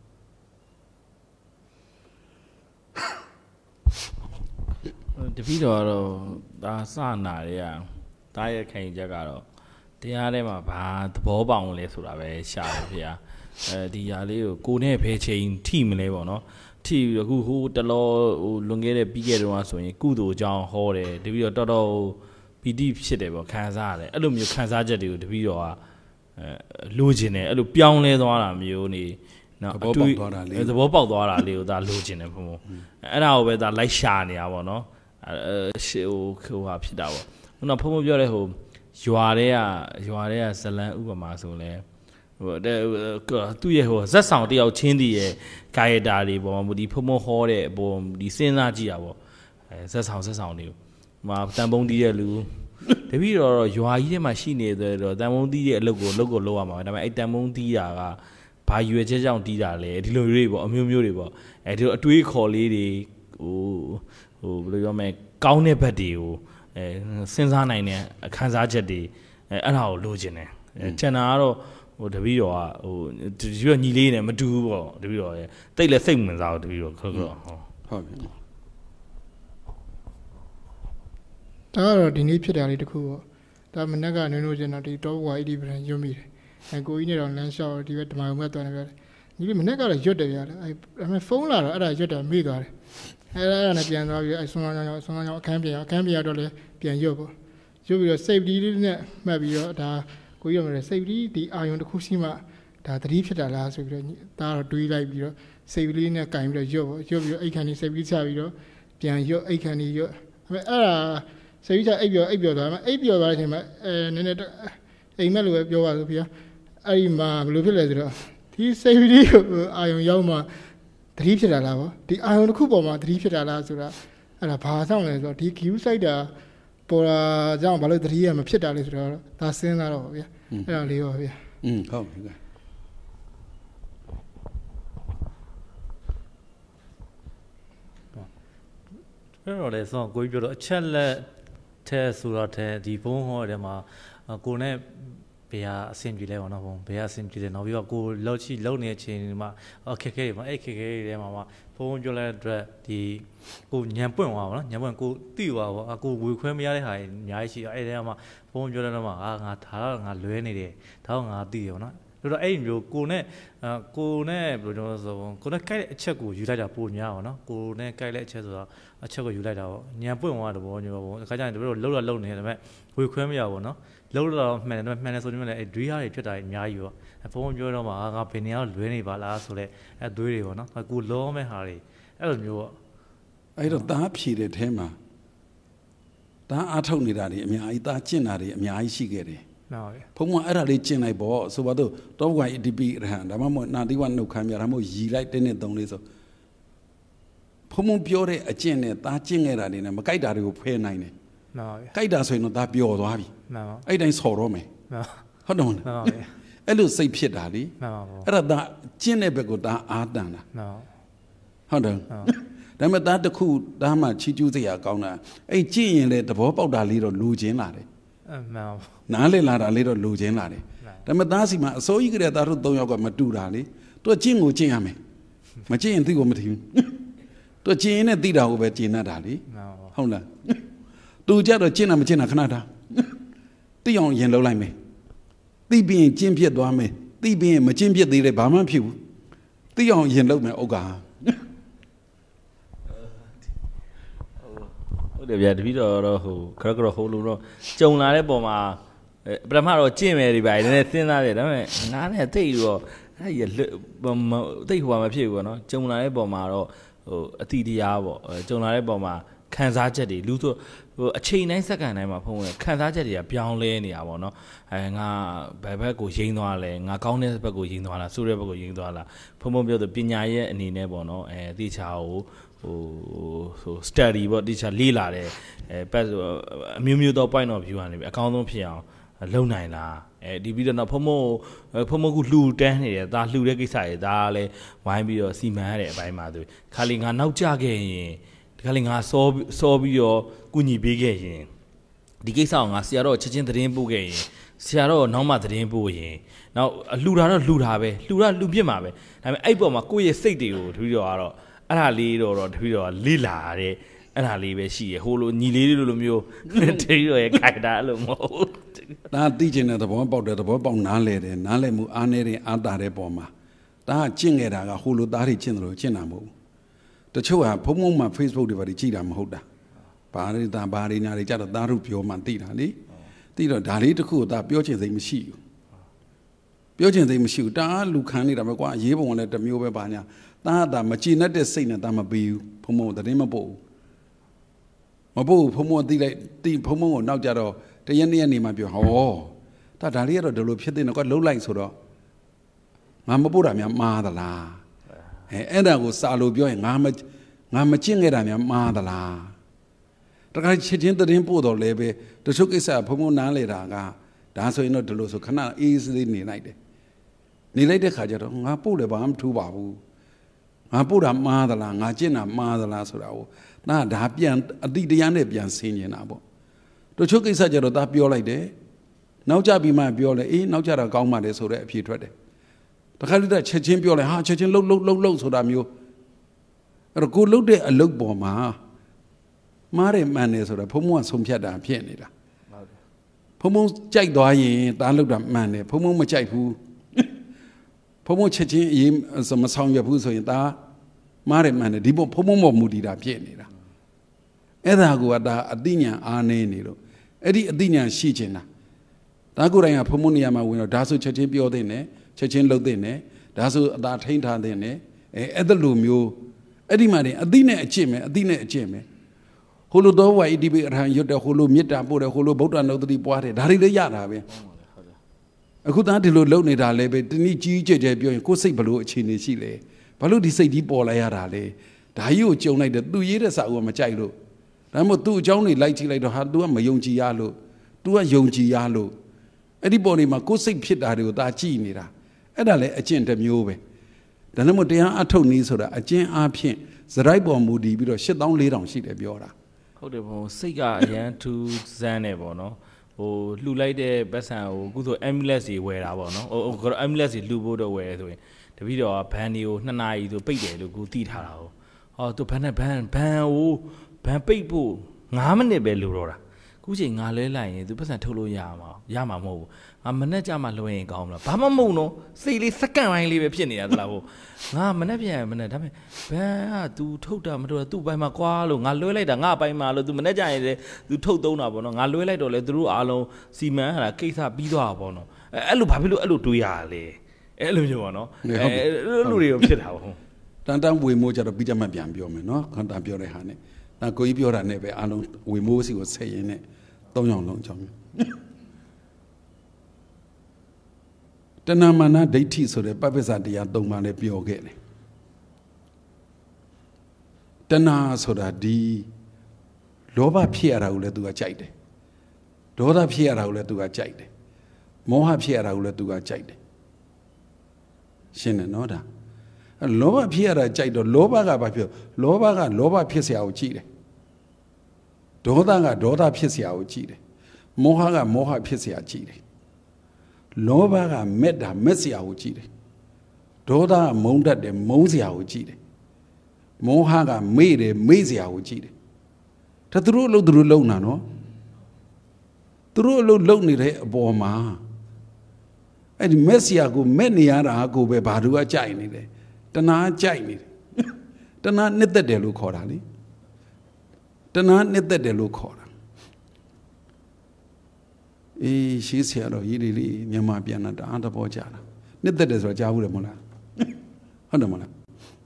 တပည့်တော်ကတော့ဒါစနာတွေကဒါရဲ့ခံယူချက်ကတော့တရားထဲမှာဘာသဘောပေါက်လဲဆိုတာပဲရှာတယ်ဖေ။အဲဒီຢာလေးကိုကိုနဲ့ဖဲချိန်ထိမလဲပေါ့နော်။ထိပြီးအခုဟိုတလောဟိုလွန်ခဲ့တဲ့ပြီးခဲ့တော့ဆိုရင်ကုသိုလ်အကြောင်းဟောတယ်တပည့်တော်တော်တော်ပီတိဖြစ်တယ်ပေါ့ခံစားရတယ်အဲ့လိုမျိုးခံစားချက်တွေကိုတပည့်တော်ကအဲလိုချင်တယ်အဲ့လိုပြောင်းလဲသွားတာမျိုးနေနော်အတူသဘောပေါက်သွားတာလေးကိုဒါလိုချင်တယ်ဘုံဘုံအဲ့ဒါကိုပဲဒါလိုက်ရှာနေတာပေါ့နော်အဲဟိုဟိုဟာဖြစ်တာပေါ့ခုနဘုံဘုံပြောတဲ့ဟိုရွာတဲ့ကရွာတဲ့ကဇလန်ဥပမာဆိုလဲဟိုသူ့ရဲ့ဟိုဇက်ဆောင်တယောက်ချင်းတည်းရဲ့ကာယတာတွေပေါ့မဒီဖုံဖုံဟောတဲ့အပေါ်ဒီစဉ်းစားကြည့်တာပေါ့အဲဇက်ဆောင်ဇက်ဆောင်တွေကိုမှာတန်ပုံးတီးတဲ့လူတပည့်တော်ရွာကြီးထဲမှာရှိနေတဲ့တော့တန်ပုံးတီးတဲ့အလုပ်ကိုလုပ်ကိုလုပ်ရမှာဒါပေမဲ့အဲ့တန်ပုံးတီးတာကဘာရွယ်ချက်ကြောင့်တီးတာလဲဒီလိုတွေပေါ့အမျိုးမျိုးတွေပေါ့အဲဒီလိုအတွေးခေါ်လေးတွေဟိုဟိုဘယ်လိုပြောမလဲကောင်းတဲ့ဘက်တွေကိုအဲစဉ်းစားနိုင်တဲ့အခန်းစားချက်တွေအဲအဲ့ဒါကိုလိုချင်တယ်ကျန်တာကတော့ဟိုတပည့်တော်ကဟိုဒီရွက်ညီလေးနဲ့မတူဘူးပေါ့တပည့်တော်ရဲ့တိတ်လည်းစိတ်ဝင်စားတော့တပည့်တော်ခေါ်ခေါ်ဟုတ်ပြီဒါကတော့ဒီနေ့ဖြစ်တာလေးတခုပေါ့ဒါမနက်ကနွေးလို့ကျင်တော့ဒီတော့ဘွားအိဒီပရန်ရွတ်မိတယ်အဲကိုကြီးနဲ့တော့လမ်းလျှောက်ဒီဘက်ဓမ္မဘုံကသွားနေပြောတယ်ညီလေးမနက်ကတော့ရွတ်တယ်ရတယ်အဲဒါပေမဲ့ဖုန်းလာတော့အဲ့ဒါရွတ်တာမေ့သွားတယ်အဲအဲ့ဒါနဲ့ပြန်သွားပြီးအဲဆွမ်းဆောင်ကြောင်ဆွမ်းဆောင်ကြောင်အခန်းပြန်အခန်းပြန်တော့လည်းပြန်ရွတ်ပေါ့ရွတ်ပြီးတော့ safety လေးနဲ့မှတ်ပြီးတော့ဒါကိုကြီးရော safety ဒီအာယုံတစ်ခုရှိမှဒါသတိဖြစ်တာလားဆိုပြီးတော့ဒါတော့တွေးလိုက်ပြီးတော့ safety လေးနဲ့ကင်ပြီးတော့ရွတ်ပေါ့ရွတ်ပြီးတော့အိတ်ခန်းကြီး safety ချပြီးတော့ပြန်ရွတ်အိတ်ခန်းကြီးရွတ်အဲအဲ့ဒါဆေးကြီးအိပ်ပြောအိပ်ပြောသွားမှာအိပ်ပြောသွားတဲ့အချိန်မှာအဲနည်းနည်းအိမ်မက်လိုပဲပြောပါလို့ဖေအဲ့ဒီမှာဘယ်လိုဖြစ်လဲဆိုတော့ဒီဆေးကြီးကိုအာယုံရောက်မှသတိဖြစ်တာလားဗောဒီအာယုံတစ်ခုပေါ်မှာသတိဖြစ်တာလားဆိုတာအဲ့ဒါဘာကြောင့်လဲဆိုတော့ဒီ queue site တာပေါ်လာကြောင့်ဘာလို့သတိရမဖြစ်တာလဲဆိုတော့ဒါစဉ်းစားတော့ဗျာအဲ့ဒါလေးပါဗျာอืมဟုတ်ပြီအဲ့တော့လေဆိုတော့ကိုကြီးပြောတော့အချက်လက်ထဲဆိုတော့တဲ့ဒီဘုံဟောတဲ့မှာကိုနဲ့ဘယ်ဟာအဆင်ပြေလဲပေါ့နော်ဘုံဘယ်ဟာအဆင်ပြေလဲနောက်ပြီးတော့ကိုလောက်ချီလုံနေတဲ့အချိန်မှာအခက်ခဲတွေမှာအဲ့ခက်ခဲတွေထဲမှာဘုံပြောလိုက်တဲ့အတွက်ဒီကိုညံပွင့်သွားပါနော်ညံပွင့်ကိုတိသွားပါကိုဝေခွဲမရတဲ့ဟာအများကြီးရှိအဲ့ထဲမှာဘုံပြောလိုက်တော့မှအာငါဒါတော့ငါလွဲနေတယ်ဒါတော့ငါတိတယ်ပေါ့နော်ဆိုတော့အဲ့ဒီမျိုးကိုနဲ့ကိုနဲ့ဘယ်လိုပြောဆိုကိုနဲ့ကြိုက်တဲ့အချက်ကိုယူလိုက်တာပိုများပါတော့ကိုနဲ့ကြိုက်တဲ့အချက်ဆိုတော့အချက်ကိုယူလိုက်တာပေါ့ညံပွင့်သွားတဲ့ဘောညောပေါ့အခါကျရင်တို့လှုပ်တော့လှုပ်နေတယ်ဒါပေမဲ့ဝေခွဲမရဘူးနော်လှုပ်တော့မှန်တယ်မှန်တယ်ဆိုရင်လည်းအဲဒွေးရတွေဖြစ်တာအများကြီးပေါ့အဖုံးပြောတော့မှငါဘယ်နေရာလွဲနေပါလားဆိုလဲအဲဒွေးတွေပေါ့နော်ကိုလောမဲ့ဟာတွေအဲ့လိုမျိုးပေါ့အဲ့တော့သားဖြည့်တဲ့အဲမှာသားအားထုတ်နေတာတွေအများကြီးသားကျင့်တာတွေအများကြီးရှိခဲ့တယ်ဘုံမအဲ့ဒါလေးကျင်လိုက်ပေါ့ဆိုတော့တော့ကွာ E D P ရဟန်ဒါမှမဟုတ်နာတိဝနှုတ်ခမ်းပြဒါမှမဟုတ်ရီလိုက်တင်းနဲ့သုံးလေးဆိုဘုံမပြောတဲ့အကျင့်နဲ့သားကျင့်ခဲ့တာတွေနဲ့မကြိုက်တာတွေကိုဖယ်နိုင်တယ်မှန်ပါဗျာကြိုက်တာဆိုရင်တော့သားပျော်သွားပြီမှန်ပါအဲ့တိုင်းဆော်တော့မယ်ဟုတ်တယ်မဟုတ်လားအဲ့လိုစိတ်ဖြစ်တာလေမှန်ပါအဲ့ဒါသားကျင့်တဲ့ဘက်ကိုသားအားတန်တာဟုတ်တယ်ဒါပေမဲ့သားတစ်ခုသားမှချီးကျူးစရာကောင်းတာအဲ့ကျင့်ရင်လေသဘောပေါက်တာလေးတော့လူချင်းလာတယ်မှန်ပါနားလည်လာတာလေးတော့လူချင်းလာတယ်ဒါပေမဲ့သားစီမှာအစိုးရကလေးသားတို့သုံးယောက်ကမတူတာလေသူကကျင့်ကိုကျင့်ရမယ်မကျင့်ရင်သိကိုမသိဘူးသူကျင့်ရင်နဲ့သိတာကိုပဲကျင့်တတ်တာလေဟုတ်လားသူကြတော့ကျင့်တာမကျင့်တာခဏတာသိအောင်ရင်လုံးလိုက်မယ်သိပြီးရင်ကျင့်ဖြစ်သွားမယ်သိပြီးရင်မကျင့်ဖြစ်သေးတယ်ဘာမှဖြစ်ဘူးသိအောင်ရင်လုံးမယ်ဥက္ကာဟုတ်တယ်ဗျာတပည့်တော်တော့ဟိုခရခရဟိုလိုတော့ကြုံလာတဲ့ပုံမှာပထမတော့ကျင့်မယ်ဒီပါနည်းနည်းစဉ်းစားတယ်ဒါပေမဲ့ငါနဲ့သိတော့အဲ့ရသိဟိုမှာမဖြစ်ဘူးပေါ့နော်ကြုံလာတဲ့ပုံမှာတော့ဟိုအတိတရားပေါ့ကြုံလာတဲ့ပုံမှာခံစားချက်တွေလူဆိုဟိုအချိန်တိုင်းစက္ကန့်တိုင်းမှာဖုံးဝင်ခံစားချက်တွေကပြောင်းလဲနေတာပေါ့နော်အဲငါဘယ်ဘက်ကိုရင်းသွားလဲငါကောင်းတဲ့ဘက်ကိုရင်းသွားလားဆိုးတဲ့ဘက်ကိုရင်းသွားလားဖုံဖုံပြောသူပညာရဲ့အနေနဲ့ပေါ့နော်အဲတိချာကိုဟိုဟို study ပေါ့တိချာလေ့လာတယ်အဲပတ်အမျိုးမျိုးသော point of view ကနေပြီအကောင်းဆုံးဖြစ်အောင်လုံနိုင်လားအဲဒီပြီးတော့ဖုံဖုံဖုံဖုံကလှူတန်းနေတယ်ဒါလှူတဲ့ကိစ္စတွေဒါလည်းဝိုင်းပြီးတော့စီမံရတဲ့အပိုင်းမှာသူခါလီငါနောက်ကျခဲ့ရင်ဒီခါလီငါစောစောပြီးတော့ကုညီပေးခဲ့ရင်ဒီကိစ္စကိုငါဆရာတော်ချက်ချင်းသတင်းပို့ခဲ့ရင်ဆရာတော်နောက်မှသတင်းပို့ရင်နောက်လှူတာတော့လှူတာပဲလှူတာလှူပြစ်မှာပဲဒါပေမဲ့အဲ့ပေါ်မှာကိုယ့်ရဲ့စိတ်တွေကိုတပည့်တော်ကတော့အဲ့ဒါလေးတော့တော့တပည့်တော်ကလေ့လာတဲ့အဲ့ဒါလေးပဲရှိရဟိုလိုညီလေးလိုလိုမျိုးတပည့်တော်ရဲ့ခိုင်တာအဲ့လိုမဟုတ်ဒါသိကျင်တဲ့သဘောပေါက်တဲ့သဘောပေါက်နားလဲတယ်နားလဲမှုအားနေတဲ့အားတာတဲ့ပုံမှာဒါကကျင့်ခဲ့တာကဟိုလိုသားတွေကျင့်တယ်လို့ကျင့်တာမဟုတ်ဘူးတချို့ကဖုံဖုံမှာ Facebook တွေပါကြည့်တာမဟုတ်တာဘာတွေဒါဘာတွေညာတွေကြတော့သားတို့ပြောမှသိတာလေသိတော့ဒါလေးတစ်ခုကဒါပြောချင်စိတ်မရှိဘူးပြောချင်စိတ်မရှိဘူးတားလူခံနေတာပဲကွာအရေးပုံကလည်းတစ်မျိုးပဲပါညာတားတာမကြည်နဲ့တဲ့စိတ်နဲ့တားမပေးဘူးဖုံဖုံသတင်းမပို့ဘူးမပို့ဘူးဖုံဖုံသိလိုက်သိဖုံဖုံကိုနောက်ကြတော့တရက်နေ့နေမှပြောဟောဒါဒါလေးကတော့ဒီလိုဖြစ်တဲ့ကွာလှုပ်လိုက်ဆိုတော့ငါမပို့တာများမှားသလားအဲအဲ့ဒါကိုစာလို့ပြောရင်ငါမငါမကျင့်ခဲ့တာများမှားသလားတခါချစ်ချင်းသတင်းပို့တော့လည်းပဲတချို့ကိစ္စဖုံဖုံနားလေတာကဒါဆိုရင်တော့ဒီလိုဆိုခဏအေးစေးနေလိုက်တယ်နေလိုက်တဲ့ခါကျတော့ငါပို့လည်းဘာမှမထူးပါဘူးငါပို့တာမှားသလားငါကျင့်တာမှားသလားဆိုတာကိုနာဒါပြန်အတိတရားနဲ့ပြန်ဆင်းနေတာပေါ့တချို့ကိစ္စကျတော့ဒါပြောလိုက်တယ်နောက်ကြပြီးမှပြောလဲအေးနောက်ကြတာကောင်းပါလေဆိုတဲ့အဖြေထွက်တယ်တခါတည်းချက်ချင်းပြောလဲဟာချက်ချင်းလှုပ်လှုပ်လှုပ်လှုပ်ဆိုတာမျိုးအဲ့တော့ကိုလှုပ်တဲ့အလုပ်ပေါ်မှာမားတယ်မှန်တယ်ဆိုတော့ဘုံဘုံကဆုံးဖြတ်တာဖြစ်နေတာဘုံဘုံကြိုက်သွားရင်တားလှုပ်တာမှန်တယ်ဘုံဘုံမကြိုက်ဘူးဘုံဘုံချက်ချင်းအေးမဆောင်ရွက်ဘူးဆိုရင်ဒါမားတယ်မှန်တယ်ဒီပေါ်ဘုံဘုံပေါ်မူတည်တာဖြစ်နေတာအဲ့ဒါကဒါအသိဉာဏ်အားနည်းနေလို့အဲ့ဒီအသိဉာဏ်ရှိချင်တာဒါကိုယ်တိုင်ကဘုံဘုံနေရာမှာဝင်တော့ဒါဆိုချက်ချင်းပြောသင့်တယ်ချက်ချင်းလှုပ်သင့်တယ်ဒါဆိုအသာထိန်းထားသင့်တယ်အဲအဲ့ဒါလိုမျိုးအဲ့ဒီမှာနေအသိနဲ့အကျင့်ပဲအသိနဲ့အကျင့်ပဲဟိုလိုတော့ဝါဣတိပိအရဟံရွတ်တယ်ဟိုလိုမေတ္တာပို့တယ်ဟိုလိုဗုဒ္ဓနုတ္တိပွားတယ်ဒါတွေလည်းရတာပဲအခုသားဒီလိုလုပ်နေတာလည်းပဲတနည်းကြီးကြဲကြဲပြောရင်ကိုယ်စိတ်ဘလို့အခြေအနေရှိလဲဘာလို့ဒီစိတ်ကြီးပေါ်လာရတာလဲဒါကြီးကိုကြုံလိုက်တယ်သူရေးတဲ့စာအုပ်ကမကြိုက်လို့ဒါမှမဟုတ်သူ့အကြောင်းတွေလိုက်ကြည့်လိုက်တော့ဟာ तू ကမယုံကြည်ရလို့ तू ကယုံကြည်ရလို့အဲ့ဒီပေါ်နေမှာကိုယ်စိတ်ဖြစ်တာတွေကိုဒါကြည့်နေတာအဲ့ဒါလည်းအကျင့်တစ်မျိုးပဲဒါနဲ့မို့တရားအထုတ်နည်းဆိုတာအကျင့်အားဖြင့်ဇရိုက်ပေါ်မူတည်ပြီးတော့ရှစ်သောင်းလေးထောင်ရှိတယ်ပြောတာဟုတ်တယ်ဘုံစိတ်ကအရန်ထူးစမ်းတယ်ပေါ့နော်ဟိုလှူလိုက်တဲ့ပတ်စံကိုအခုဆို ambulance ကြီးဝယ်တာပေါ့နော်ဟို ambulance ကြီးလှူဖို့တော့ဝယ်ဆိုရင်တပည့်တော်ကဘန်တွေကိုနှစ်နာရီဆိုပိတ်တယ်လို့ကိုသိထားတာဟုတ်ဟောသူဘန်နဲ့ဘန်ဘန်ကိုဘန်ပိတ်ဖို့ငါးမိနစ်ပဲလိုတော့တာခုချိန်ငါလဲလိုက်ရင်သူပတ်စံထုတ်လို့ရမှာရမှာမဟုတ်ဘူးငါမနဲ့ကြမှာလွှဲရင်ကောင်းမလားဘာမှမဟုတ်နော်စိတ်လေးစက္ကန့်ပိုင်းလေးပဲဖြစ်နေတာသလားဟုတ်ငါမနဲ့ပြန်မနဲ့ဒါပေမဲ့ဘန်က तू ထုတ်တာမထုတ်တာသူ့ဘိုင်းမှာကွာလို့ငါလွှဲလိုက်တာငါဘိုင်းမှာလို့ तू မနဲ့ကြရင်လေ तू ထုတ်သုံးတာပေါ့နော်ငါလွှဲလိုက်တော့လေသူတို့အားလုံးစီမံရတာကိစ္စပြီးသွားတာပေါ့နော်အဲအဲ့လိုဘာဖြစ်လို့အဲ့လိုတွေးရလဲအဲ့လိုမျိုးပေါ့နော်အဲအဲ့လိုတွေရောဖြစ်တာပေါ့တန်တန်ဝေမိုးကြတော့ပြီးကြမှပြန်ပြောမယ်နော်ခန္ဓာပြောတဲ့ဟာနဲ့ဒါကိုကြီးပြောတာနဲ့ပဲအားလုံးဝေမိုးစီကိုဆက်ရင်းနဲ့သုံးယောက်လုံးကြောင်းတဏမာနဒိဋ္ဌိဆိုတဲ့ပပစ္စတရားသုံးပါးလည်းပြောခဲ့တယ်တဏဆိုတာဒီလောဘဖြစ်ရတာကိုလည်းသူကကြိုက်တယ်ဒေါသဖြစ်ရတာကိုလည်းသူကကြိုက်တယ်မောဟဖြစ်ရတာကိုလည်းသူကကြိုက်တယ်ရှင်းတယ်နော်ဒါလောဘဖြစ်ရတာကြိုက်တော့လောဘကဘာဖြစ်လောဘကလောဘဖြစ်เสียကိုကြည့်တယ်ဒေါသကဒေါသဖြစ်เสียကိုကြည့်တယ်မောဟကမောဟဖြစ်เสียကြည့်တယ်လောဘကမက်တာမက်เสียကိုကြည့်တယ်ဒေါသကမုန်းတတ်တယ်မုန်းเสียကိုကြည့်တယ်မောဟကမေ့တယ်မေ့เสียကိုကြည့်တယ်ဒါသူတို့အလုပ်သူတို့လုပ်နာနော်သူတို့အလုပ်လုပ်နေတဲ့အပေါ်မှာအဲ့ဒီမက်เสียကိုမက်နေရတာကိုပဲဘာလို့ကကြိုက်နေတယ်တဏှာကြိုက်နေတယ်တဏှာနှစ်သက်တယ်လို့ခေါ်တာလေတဏှာနှစ်သက်တယ်လို့ခေါ်တာအေးရှိเสียတော့ရည်ရည်လေးမြန်မာပြန်တာတအားသဘောကျတာနှစ်သက်တယ်ဆိုတာကြားဘူးတယ်မဟုတ်လားဟုတ်တယ်မဟုတ်လား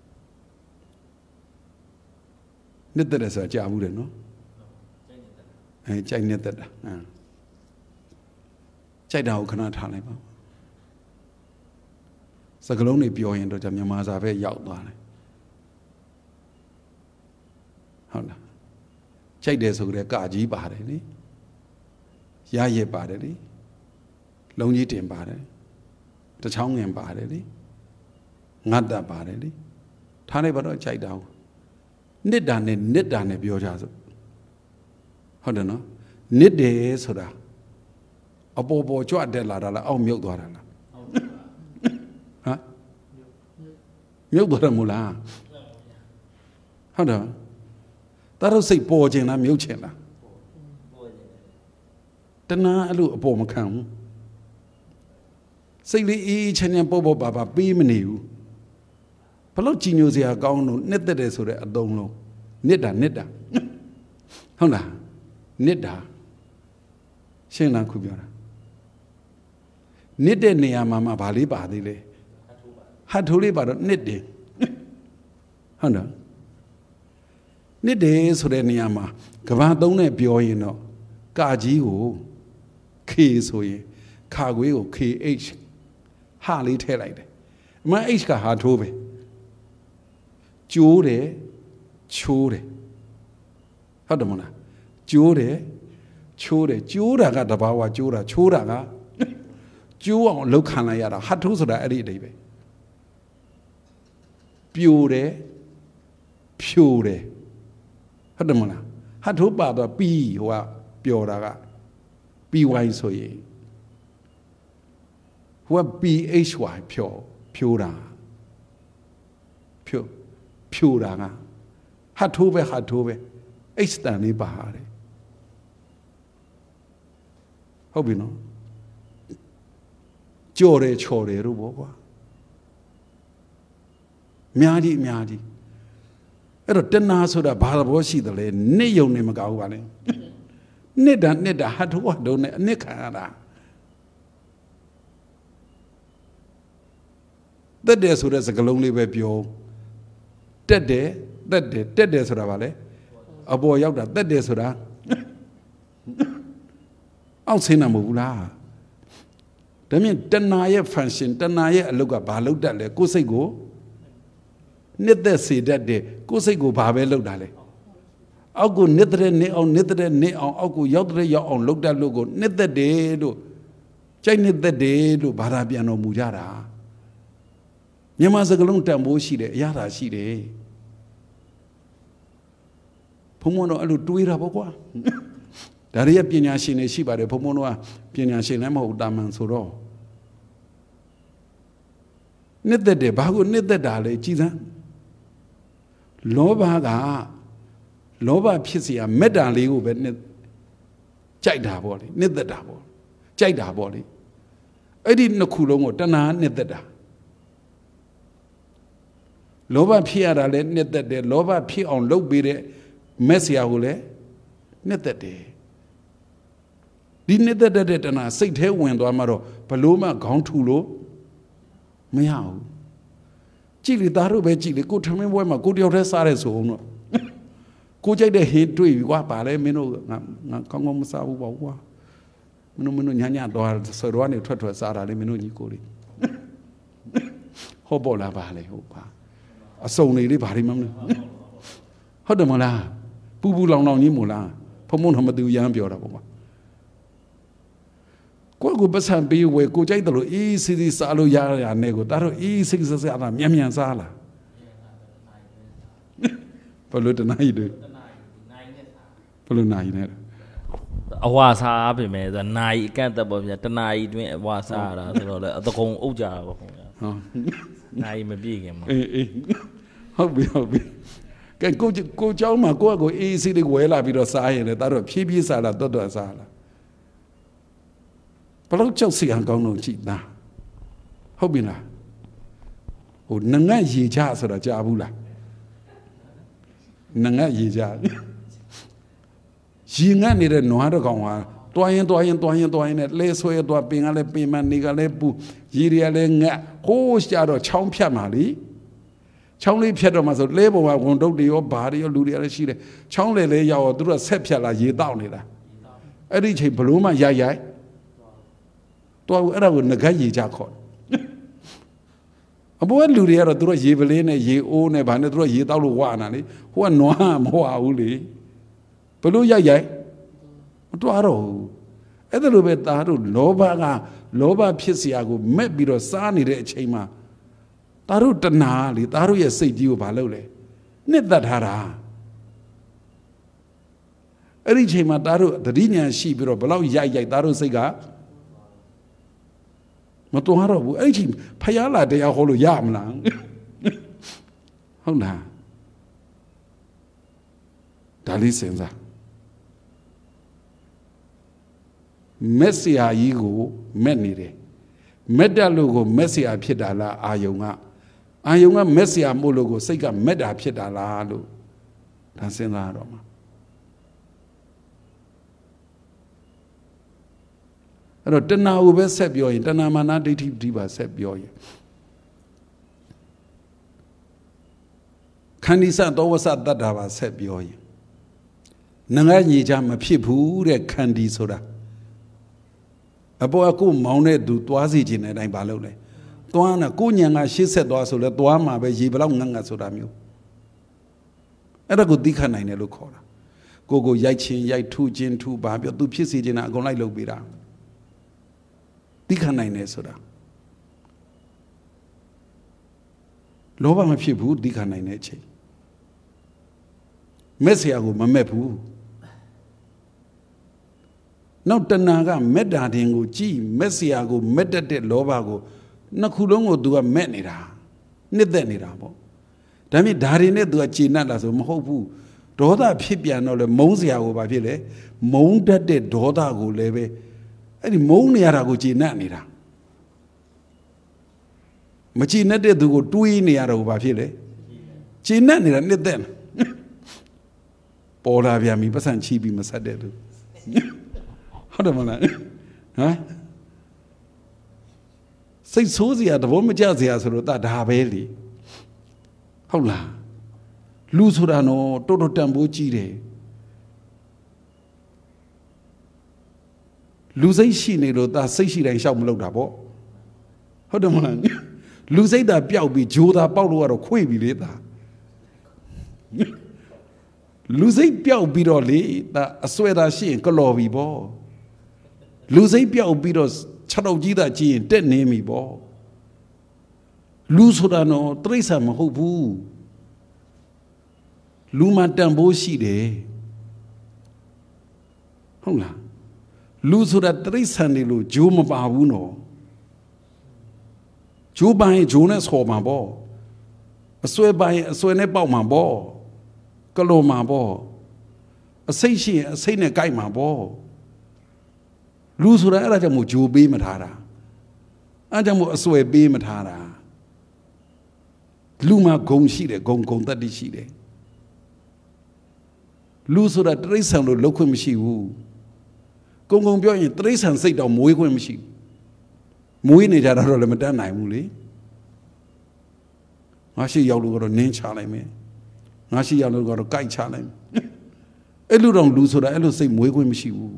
နှစ်သက်တယ်ဆိုတာကြားဘူးတယ်နော်အဲကြိုက်နှစ်သက်တာအဲကြိုက်တာကိုခဏထားလိုက်ပါစကလုံးတွေပြောရင်တော့じゃမြန်မာစာပဲရောက်သွားတယ်ဟုတ်လားကြိုက်တယ်ဆိုကြတဲ့ကကြီးပါတယ်လေရရပါတယ်လေလုံးကြီးတင်ပါတယ်တချောင်းငင်ပါတယ်လေငတ်တတ်ပါတယ်လေထားလိုက်ပါတော့ကြိုက်တာနစ်တာနဲ့နစ်တာနဲ့ပြောကြစို့ဟုတ်တယ်နော်နစ်တယ်ဆိုတာအပေါ်ပေါ်ကြွတက်လာတာလားအောက်မြုပ်သွားတာလားဟမ်မြုပ်သွားတယ်မို့လားဟုတ်တယ်တားတော့စိတ်ပေါ်ခြင်းလားမြုပ်ခြင်းလားတဏှာအဲ့လိုအပေါ်မခံဘူးစိတ်လေးအေးချမ်းချမ်းပေါ့ပေါ့ပါပါပေးမနေဘူးဘလို့ကြည်ညိုစရာကောင်းလို့နှစ်သက်တယ်ဆိုတဲ့အသုံးလုံးနှစ်တာနှစ်တာဟုတ်လားနှစ်တာရှင်းလားခုပြောတာနှစ်တဲ့နေရာမှာမှဗာလေးပါသေးလေဟတ်ထိုးလေးပါတော့နှစ်တယ်ဟုတ်နော်နှစ်တယ်ဆိုတဲ့နေရာမှာကဘာသုံးနဲ့ပြောရင်တော့ကာကြီးကို K ဆိုရင်ခါခွေးကို KH ဟာလေးထည့်လိုက်တယ်အမှန် H ကဟာထိုးပဲကျိုးတယ်ချိုးတယ်ဟုတ်တယ်မလားကျိုးတယ်ချိုးတယ်ကျိုးတာကတဘာဝကျိုးတာချိုးတာကကျိုးအောင်လောက်ခံလိုက်ရတာဟတ်ထိုးဆိုတာအဲ့ဒီအဓိပ္ပာယ်ပြိုတယ်ဖြိုတယ်ဟုတ်တယ်မလားဟတ်ထိုးပါတော့ပြီးဟိုကပျော်တာကပြီးဝိုင်းဆိုရင်ဟိုက P H Y ဖြိုဖြိုတာဖြိုဖြိုတာကဟတ်ထိုးပဲဟတ်ထိုးပဲ H တန်လေးပါတယ်ဟုတ်ပြီနော်ကြော်တယ်ချော်တယ်တို့ဘောကွာအများကြီးအများကြီးအဲ့တော့တဏှာဆိုတာဘာသဘောရှိတယ်လဲနှစ်ယုံနေမကောက်ဘူးပါလေနှစ်တာနှစ်တာဟတ်ထိုးဟတ်တုံးနဲ့အနှစ်ခံရတာတက်တယ်ဆိုတဲ့စကားလုံးလေးပဲပြောတက်တယ်တက်တယ်တက်တယ်ဆိုတာဗာလဲအပေါ်ရောက်တာတက်တယ်ဆိုတာအောက်ဆင်းတာမဟုတ်ဘူးလားဒါမြင်တဏှာရဲ့ function တဏှာရဲ့အလုပ်ကဘာလုပ်တတ်လဲကိုယ်စိတ်ကိုနှစ်သက်စေတတ်တယ်ကိုယ်စိတ်ကိုဘာပဲလုပ်တာလဲအောက်ကိုနှစ်သက်နေအောင်နှစ်သက်နေအောင်အောက်ကိုရောက်တဲ့ရောက်အောင်လုပ်တတ်လို့ကိုနှစ်သက်တယ်လို့ကြိုက်နှစ်သက်တယ်လို့ဘာသာပြန်တော်မူကြတာမြန်မာစကားလုံးတန်ဖိုးရှိတယ်အရာသာရှိတယ်ဘုံဘုံတော့အဲ့လိုတွေးတာပေါ့ကွာဒါတွေကပညာရှင်တွေရှိပါတယ်ဘုံဘုံတော့ပညာရှင်လည်းမဟုတ်တာမှန်ဆိုတော့နှစ်သက်တယ်ဘာကိုနှစ်သက်တာလဲကြည်စမ်းလောဘကလောဘဖြစ်စီရမေတ္တာလေးကိုပဲနှစ်ကြိုက်တာပေါ့လေနှစ်သက်တာပေါ့ကြိုက်တာပေါ့လေအဲ့ဒီနှစ်ခုလုံးကိုတဏှာနှစ်သက်တာလောဘဖြစ်ရတာလည်းနှစ်သက်တယ်လောဘဖြစ်အောင်လုပ်ပေးတဲ့မက်ဆရာကိုလည်းနှစ်သက်တယ်ဒီနှစ်သက်တဲ့တဏှာစိတ်ထဲဝင်သွားမှတော့ဘလို့မှခေါင်းထူလို့မရဘူးကြည်လေသားတို့ပဲကြည်လေကိုထမင်းပွဲမှာကိုတယောက်တည်းစားရဲဆိုအောင်တော့ကိုကြိုက်တဲ့ဟင်းတွေ့ပြီကွာပါလဲမင်းတို့ငါငါကောင်းကောင်းမစားဘူးပေါ့ကွာမင်းတို့မင်းတို့ညညတော့ဆရောကနေထွက်ထွက်စားတာလေမင်းတို့ညီကိုလေးဟောပေါ်လာပါလေဟုတ်ပါအစုံလေးလေးဘာတွေမှမလို့ဟုတ်တယ်မလားပူပူလောင်လောင်ကြီးမို့လားဖုံဖုံတော့မတူရမ်းပြောတာပေါ့ကွာကိုကိုပတ်စံပေးဝဲကိုကြိုက်တယ်လို့အေးစီစီစားလို့ရရနဲ့ကိုဒါတော့အေးစိတ်ဆက်ဆက်အားမြန်မြန်စားလားဘလို့တနိုင်တွေဘလို့နိုင်နေအဝါစားပြင်မဲ့ဆိုနိုင်အကန့်တက်ပေါ့ဗျာတနာရီတွင်းအဝါစားတာဆိုတော့လေအတကုံအုပ်ကြတာပေါ့ခင်ဗျာဟုတ်နိုင်မပြည့်ခင်မှာအေးအေးဟုတ်ပြီဟုတ်ပြီကဲကိုကိုเจ้าမှာကိုကကိုအေးစီလေးဝဲလာပြီးတော့စားရင်လည်းဒါတော့ဖြည်းဖြည်းစားလားတွတ်တွတ်စားလားဘလို့ကြောက်စီအောင်ကောင်းလို့ကြည်သားဟုတ်ပြီလားဟိုနငတ်ရေချဆိုတာကြားဘူးလားနငတ်ရေချရေငတ်နေတဲ့နွားတစ်ကောင်ဟာတွားရင်တွားရင်တွားရင်တွားရင်နဲ့လဲဆွဲတွားပင်ကလည်းပင်မနေကလည်းပူရေတွေကလည်းငတ်ဟိုးကြတော့ချောင်းဖြတ်မှာလीချောင်းလေးဖြတ်တော့မှဆိုလဲပေါ်မှာဝန်တုတ်တွေရောဘာတွေရောလူတွေလည်းရှိတယ်ချောင်းလေလဲရောက်တော့သူတို့ဆက်ဖြတ်လာရေတောက်နေတာအဲ့ဒီချိန်ဘလို့မှရိုက်ရိုက်တွားအဲ့ဒါကိုငကတ်ရေချခေါ်အပေါ်ကလူတွေကတော့သူတို့ရေပလင်းနဲ့ရေအိုးနဲ့ဗာနဲ့သူတို့ရေတောက်လို့ဝါနာလေဟိုကနွားမဝါဘူးလေဘလို့ရိုက်ရိုက်မတွားတော့ဘူးအဲ့ဒါလိုပဲသားတို့လောဘကလောဘဖြစ်เสียကိုမက်ပြီးတော့စားနေတဲ့အချိန်မှာသားတို့တဏှာလေသားတို့ရဲ့စိတ်ကြီးကိုဘာလုပ်လဲနှစ်သက်ထားတာအဲ့ဒီအချိန်မှာသားတို့သတိဉာဏ်ရှိပြီးတော့ဘလောက်ရိုက်ရိုက်သားတို့စိတ်ကမတွားတော့ဘူးအဲ့ဒီဖယားလာတရားဟောလို့ရမလားဟုတ်လားဒါလေးစဉ်းစားမက်ဆီယာကြီးကိုမက်နေတယ်မက်တက်လို့ကိုမက်ဆီယာဖြစ်တာလားအာယုံကအာယုံကမက်ဆီယာမို့လို့ကိုစိတ်ကမက်တာဖြစ်တာလားလို့ဒါစဉ်းစားရတော့မှာအဲ့တော့တဏှာကိုပဲဆက်ပြောရင်တဏှာမာနဒိဋ္ဌိဒီပါဆက်ပြောရင်ခန္ဒီစသောဝဆတတ္တာပါဆက်ပြောရင်နငါညီချမဖြစ်ဘူးတဲ့ခန္ဒီဆိုတာအပေါ်ကကိုမောင်းတဲ့သူသွားစီခြင်းတဲ့အတိုင်းမလုပ်လဲသွားနာကိုညံကရှေ့ဆက်သွားဆိုလဲသွားမှာပဲရေဘလောက်ငတ်ငတ်ဆိုတာမျိုးအဲ့ဒါကိုသိခနိုင်တယ်လို့ခေါ်တာကိုကိုရိုက်ချင်းရိုက်ထုချင်းထုပါပြောသူဖြစ်စီခြင်းတာအကုန်လိုက်လုပ်ပေးတာသိခနိုင်တယ်ဆိုတာလောဘမဖြစ်ဘူးသိခနိုင်တဲ့အချိန်မက်ဆရာကိုမမက်ဘူးနောက်တဏှာကမေတ္တာတင်ကိုကြည်မက်ဆရာကိုမက်တတ်တဲ့လောဘကိုနှစ်ခုလုံးကို तू ကမက်နေတာနှစ်သက်နေတာပေါ့ဒါမြင်ဒါတွေနဲ့ तू ကကျေနပ်လာဆိုမဟုတ်ဘူးဒေါသဖြစ်ပြန်တော့လေမုန်းဆရာကိုဘာဖြစ်လဲမုန်းတတ်တဲ့ဒေါသကိုလည်းပဲအဲ့ဒီမုန်းနေရတာကိုကျေနပ်နေတာမကျေနပ်တဲ့သူကိုတွေးနေရတာကိုဘာဖြစ်လဲကျေနပ်နေတာနှစ်သက်ပေါ်လာပြန်ပြီပတ်စံချီးပြီးမဆက်တဲ့သူဟုတ်တယ်မလားဟမ်စိတ်ဆိုးစရာသဘောမကျစရာဆိုတော့ဒါပဲလေဟုတ်လားလူဆိုတာတော့တော်တော်တန်ဖိုးကြီးတယ်လူစိတ်ရှိနေလို့ဒါစိတ်ရှိတိုင်းရှောက်မလုပ်တာပေါ့ဟုတ်တယ်မလားလူစိတ်သာပျောက်ပြီးဂျိုးသာပေါက်လို့ကတော့ခွေပြီလေဒါလူစိတ်ပျောက်ပြီးတော့လေဒါအစွဲသာရှိရင်ကလော်ပြီပေါ့လူစိတ်ပျောက်ပြီးတော့ခြေတော့ကြီးသာကြည့်ရင်တက်နေပြီပေါ့လူဆိုတာတော့တိရစ္ဆာန်မဟုတ်ဘူးလူမှတန်ဖိုးရှိတယ်ဟုတ်လားလူဆိုတာတိရစ္ဆာန်တွေလို့ဂျိုးမပါဘူးနော်ဂျိုးပိုင်းဂျိုးနဲ့ဆော်မှာပေါ့အစွဲပိုင်းအစွဲနဲ့ပေါက်မှာပေါ့ကလော်မှာပေါ့အစိတ်ရှိရင်အစိတ်နဲ့ကြိုက်မှာပေါ့လူဆိုတာအဲ့ဒါကြောင့်မို့ဂျိုးပေးမထားတာအဲ့ကြောင့်မို့အစွဲပေးမထားတာလူမှာဂုံရှိတယ်ဂုံဂုံတတ္တိရှိတယ်လူဆိုတာတိရစ္ဆာန်လို့လောက်ခွင့်မရှိဘူးကုံကုံပြောရင်တိရစ္ဆာန်စိတ်တော့မွေးခွင့်မရှိဘူးမွေးနေကြတာတော့လည်းမတတ်နိုင်ဘူးလေငါရှိရောက်လို့ကတော့နင်းချလိုက်မယ်ငါရှိရောက်လို့ကတော့ကြိုက်ချလိုက်မယ်အဲ့လိုတော့လူဆိုတာအဲ့လိုစိတ်မွေးခွင့်မရှိဘူး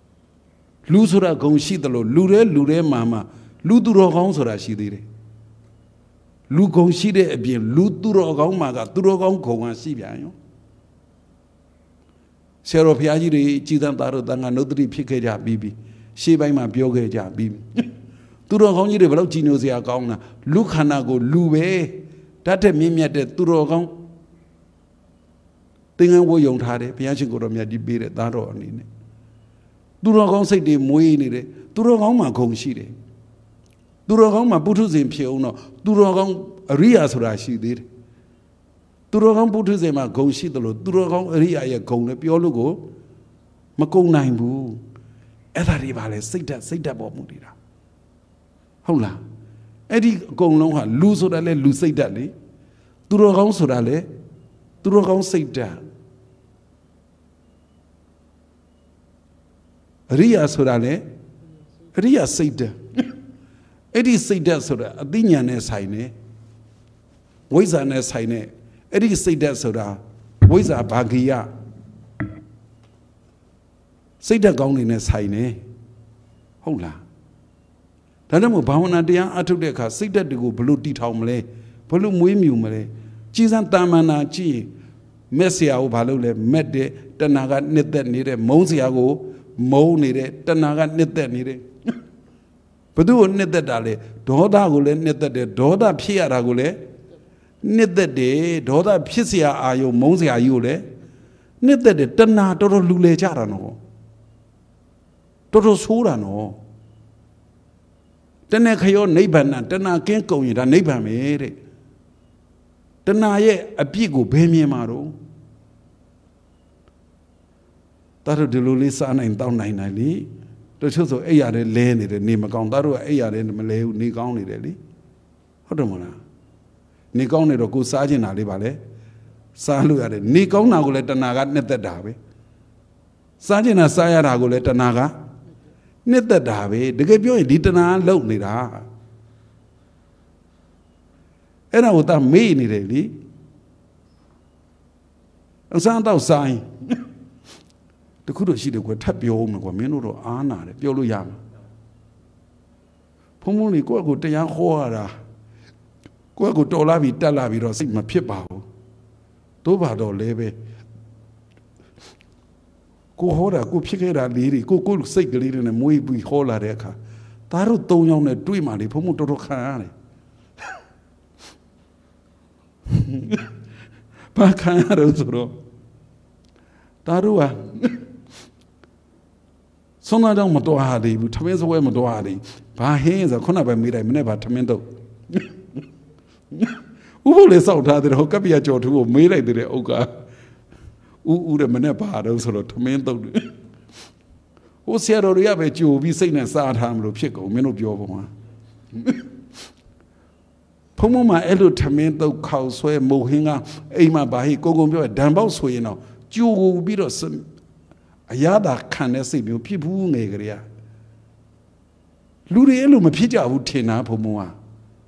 လူဆိုတာဂုံရှိတယ်လို့လူတဲ့လူတဲ့မှာမှာလူသူတော်ကောင်းဆိုတာရှိသေးတယ်လူကုံရှိတဲ့အပြင်လူသူတော်ကောင်းမှာကသူတော်ကောင်းခုံကရှိပြန်ရောဆရာတော်ဘုရားကြီးတွေကြည်သံသားတို့တန်ခါနုဒ္ဓတိဖြစ်ခဲ့ကြပြီးပြီရှေးပိုင်းမှာပြောခဲ့ကြပြီးသူတော်ကောင်းကြီးတွေဘယ်လောက်ကြည်ညိုစရာကောင်းလားလူခန္ဓာကိုလူပဲတတ်တဲ့မြင့်မြတ်တဲ့သူတော်ကောင်းသင်္ကန်းဝတ်ယုံထားတယ်ဘုရားရှင်ကိုယ်တော်မြတ်ကြီးပေးတဲ့သားတော်အနေနဲ့သူတော်ကောင်းစိတ်တွေမွေးနေတယ်သူတော်ကောင်းမှာဂုဏ်ရှိတယ်သူတော်ကောင်းမှာပုထုဇဉ်ဖြစ်အောင်တော့သူတော်ကောင်းအရိယာဆိုတာရှိသေးတယ်သူတော်ကောင်းပုထုဇဉ်မှာဂုဏ်ရှိတယ်လို့သူတော်ကောင်းအရိယာရဲ့ဂုဏ်လည်းပြောလို့ကိုမကုန်နိုင်ဘူးအဲ့ဒါတွေပါလေစိတ်ဓာတ်စိတ်ဓာတ်ပေါ်မှုတည်တာဟုတ်လားအဲ့ဒီအကုန်လုံးဟာလူဆိုတာလေလူစိတ်ဓာတ်လေသူတော်ကောင်းဆိုတာလေသူတော်ကောင်းစိတ်ဓာတ်အရိယာဆိုတာလေအရိယာစိတ်ဓာတ်အဲ့ဒီစိတ်ဓာတ်ဆိုတာအသိဉာဏ်နဲ့ဆိုင်နေဝိဇ္ဇာနဲ့ဆိုင်နေအဲ့ဒီစိတ်ဓာတ်ဆိုတာဝိဇ္ဇာဘာဂိယစိတ်ဓာတ်ကောင်းနေနဲ့ဆိုင်နေဟုတ်လားဒါကြောင့်မို့ဘာဝနာတရားအထုတ်တဲ့အခါစိတ်ဓာတ်တွေကိုဘလို့တည်ထောင်မလဲဘလို့မွေးမြူမလဲကြည်စံတာမန်နာကြည့်မက်ဆရာကိုဘာလို့လဲမက်တဲ့တဏှာကနှစ်သက်နေတဲ့မုန်းဆရာကိုမုန်းနေတဲ့တဏှာကနှစ်သက်နေတဲ့ဘသူကိုနှစ်သက်တာလဲဒေါသကိုလည်းနှစ်သက်တယ်ဒေါသဖြစ်ရတာကိုလည်းနှစ်သက်တယ်ဒေါသဖြစ်เสียအာယုံမုန်းเสียအာယုံလည်းနှစ်သက်တယ်တဏှာတော်တော်လူလေကြတာနော်တော်တော်ဆိုးတာနော်တဏှာခရောနိဗ္ဗာန်တဏှာကင်းကုန်ရင်ဒါနိဗ္ဗာန်ပဲတဲ့တဏှာရဲ့အပြစ်ကိုဘယ်မြင်မှာတော့ဒါတို့ဒီလိုလေးစားနိုင်တောင်းနိုင်နိုင်လေတို့ချို့ဆိုအဲ့ရတယ်လဲနေတယ်နေမကောင်းဒါတို့ကအဲ့ရတယ်မလဲဘူးနေကောင်းနေတယ်လေဟုတ်တယ်မလားနေကောင်းနေတော့ကိုစားကျင်တာလေးပါလေစားလို့ရတယ်နေကောင်းတာကိုလည်းတဏှာကနှစ်သက်တာပဲစားကျင်တာစားရတာကိုလည်းတဏှာကနှစ်သက်တာပဲတကယ်ပြောရင်ဒီတဏှာလုံနေတာအဲ့ဒါကိုသာမေ့နေတယ်လေအစမ်းတော့ဆိုင်တခုတော့ရှိတယ်ကွယ်ထပ်ပြောဦးမယ်ကွယ်မင်းတို့တော့အားနာတယ်ပြောလို့ရမှာဖုံဖုံလေးကိုယ့်ကိုတရားဟောရတာကိုယ့်ကိုတော်လာပြီးတက်လာပြီးတော့စိတ်မဖြစ်ပါဘူးတို့ပါတော့လဲပဲကိုဟောတာကိုဖြစ်ခဲ့တာလေးတွေကိုကိုစိတ်ကလေးတွေနဲ့မွေးပြီးဟောလာတဲ့အခါဒါတို့သုံးယောက်နဲ့တွေ့မှလေဖုံဖုံတော်တော်ခံရတယ်ဘာခံရတော့ဆိုတော့ဒါတို့ဟာဆုံးတော့မတော်ဟာသေးဘူးထမင်းစပွဲမတော်ဟာသေးဘာဟင်းဆိုခုနကပဲမိလိုက်မနေ့ကထမင်းတော့ဥပုလေစောက်ထားတဲ့ဟိုကပ္ပိယကြော်ထူးကိုမေးလိုက်တဲ့ဥက္ကဥဥတဲ့မနေ့ဘာတော့ဆိုတော့ထမင်းတော့ဟိုဆရာတော်တွေကပဲကြိုပြီးစိတ်နဲ့စားထားမလို့ဖြစ်ကုန်မင်းတို့ပြောပုံဟာဖုံဖုံမှာအဲ့လိုထမင်းတော့ခေါက်ဆွဲမုံဟင်းကအိမ်မှာဘာဟိကိုကုံပြောဓာန်ပေါက်ဆိုရင်တော့ကြိုပြီးတော့အရသာခံတဲ့စိတ်မျိုးဖြစ်ဘူးငယ်ကလေးကလူတွေအဲ့လိုမဖြစ်ကြဘူးထင်တာဘုံဘုံဟာ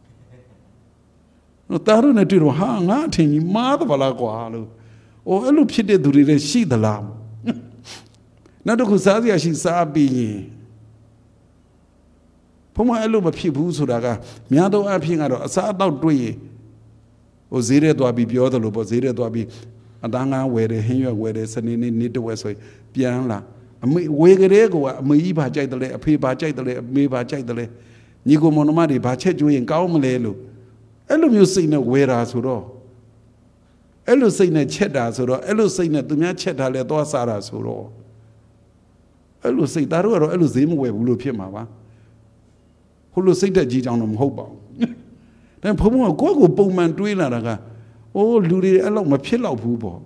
တော့တာရုံနဲ့တွေ့တော့ဟာငါအထင်ကြီးမားသဗလားကွာလို့အိုးအဲ့လိုဖြစ်တဲ့သူတွေလည်းရှိသလားနောက်တစ်ခုစားစရာရှိစားပြီးရင်ဘုံမအဲ့လိုမဖြစ်ဘူးဆိုတာကများသောအားဖြင့်ကတော့အစားအသောက်တွေ့ရင်ဟိုဈေးထဲသွားပြီးပြောသလိုပေါ့ဈေးထဲသွားပြီးအတန်းငါဝယ်တယ်ဟင်းရွက်ဝယ်တယ်စနေနေ့နေ့တဝက်ဆိုပြန်လာအမေဝေကလေးကအမေကြီးဘာကြိုက်တယ်လဲအဖေဘာကြိုက်တယ်လဲအမေဘာကြိုက်တယ်လဲညီကိုမောင်နှမတွေဘာချက်ကျွေးရင်ကောင်းမလဲလို့အဲ့လိုမျိုးစိတ်နဲ့ဝယ်တာဆိုတော့အဲ့လိုစိတ်နဲ့ချက်တာဆိုတော့အဲ့လိုစိတ်နဲ့သူများချက်တာလဲသွားစားတာဆိုတော့အဲ့လိုစိတ်သားတို့ကတော့အဲ့လိုဈေးမဝယ်ဘူးလို့ဖြစ်မှာပါဟိုလိုစိတ်တက်ကြီးကြောင်တော့မဟုတ်ပါဘူးဒါဘုံဘုံကကိုယ့်ကိုပုံမှန်တွေးလာတာကအိုးလူတွေအဲ့လောက်မဖြစ်တော့ဘူးပေါ့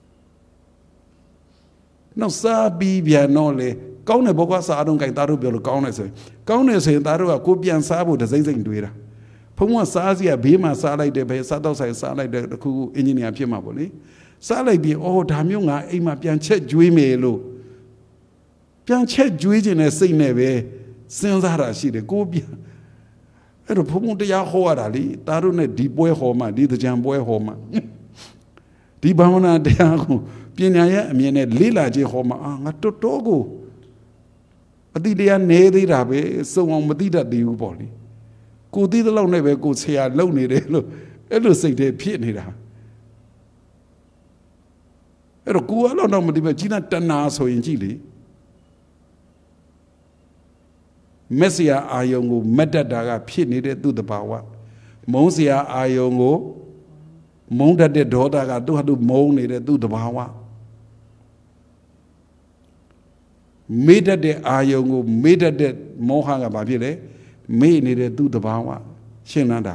နောက်စားပြီးပြန်တော့လေကောင်းတယ်ဘောကစားတော့ကြိုင်သားတို့ပြောလို့ကောင်းတယ်ဆိုရင်ကောင်းတယ်ဆိုရင်သားတို့ကကိုပြန်စားဖို့ဒစိမ့်စိမ့်တွေးတာဘုံဘုံကစားစီကဘေးမှာစားလိုက်တယ်ပဲစားတော့ဆိုင်စားလိုက်တယ်တခုခုအင်ဂျင်နီယာဖြစ်မှာပေါ့လေစားလိုက်ပြီးအော်ဒါမျိုးငါအိမ်မှာပြန်ချက်ကျွေးမယ်လို့ပြန်ချက်ကျွေးခြင်းနဲ့စိတ်နဲ့ပဲစဉ်းစားတာရှိတယ်ကိုပြန်အဲ့တော့ဘုံဘုံတရားဟောရတာလေသားတို့နဲ့ဒီပွဲဟောမှဒီတကြံပွဲဟောမှဒီဘာဝနာတရားကိုပညာရဲ့အမြင်နဲ့လေ့လာခြင်းဟောမှအာငါတော်တော်ကိုအတိတရားနေသေးတာပဲစုံအောင်မသိတတ်သေးဘူးပေါ့လေကိုကိုသိတဲ့လောက်နဲ့ပဲကိုဆရာလုံနေတယ်လို့အဲ့လိုစိတ်တွေဖြစ်နေတာအဲ့တော့ကိုကတော့တော့မဒီပဲကြီးနာတဏှာဆိုရင်ကြည့်လေမက်ဆီယာအာယုံကိုမက်တတ်တာကဖြစ်နေတဲ့သူ့တဘာဝမုန်းစရာအာယုံကိုမုန်းတတ်တဲ့ဒေါသကသူ့ဟာသူမုန်းနေတဲ့သူ့တဘာဝမေ့တတ်တဲ့အာယုံကိုမေ့တတ်တဲ့မောဟကဘာဖြစ်လဲမေ့နေတဲ့သူ့တဘာဝရှင်းလားတာ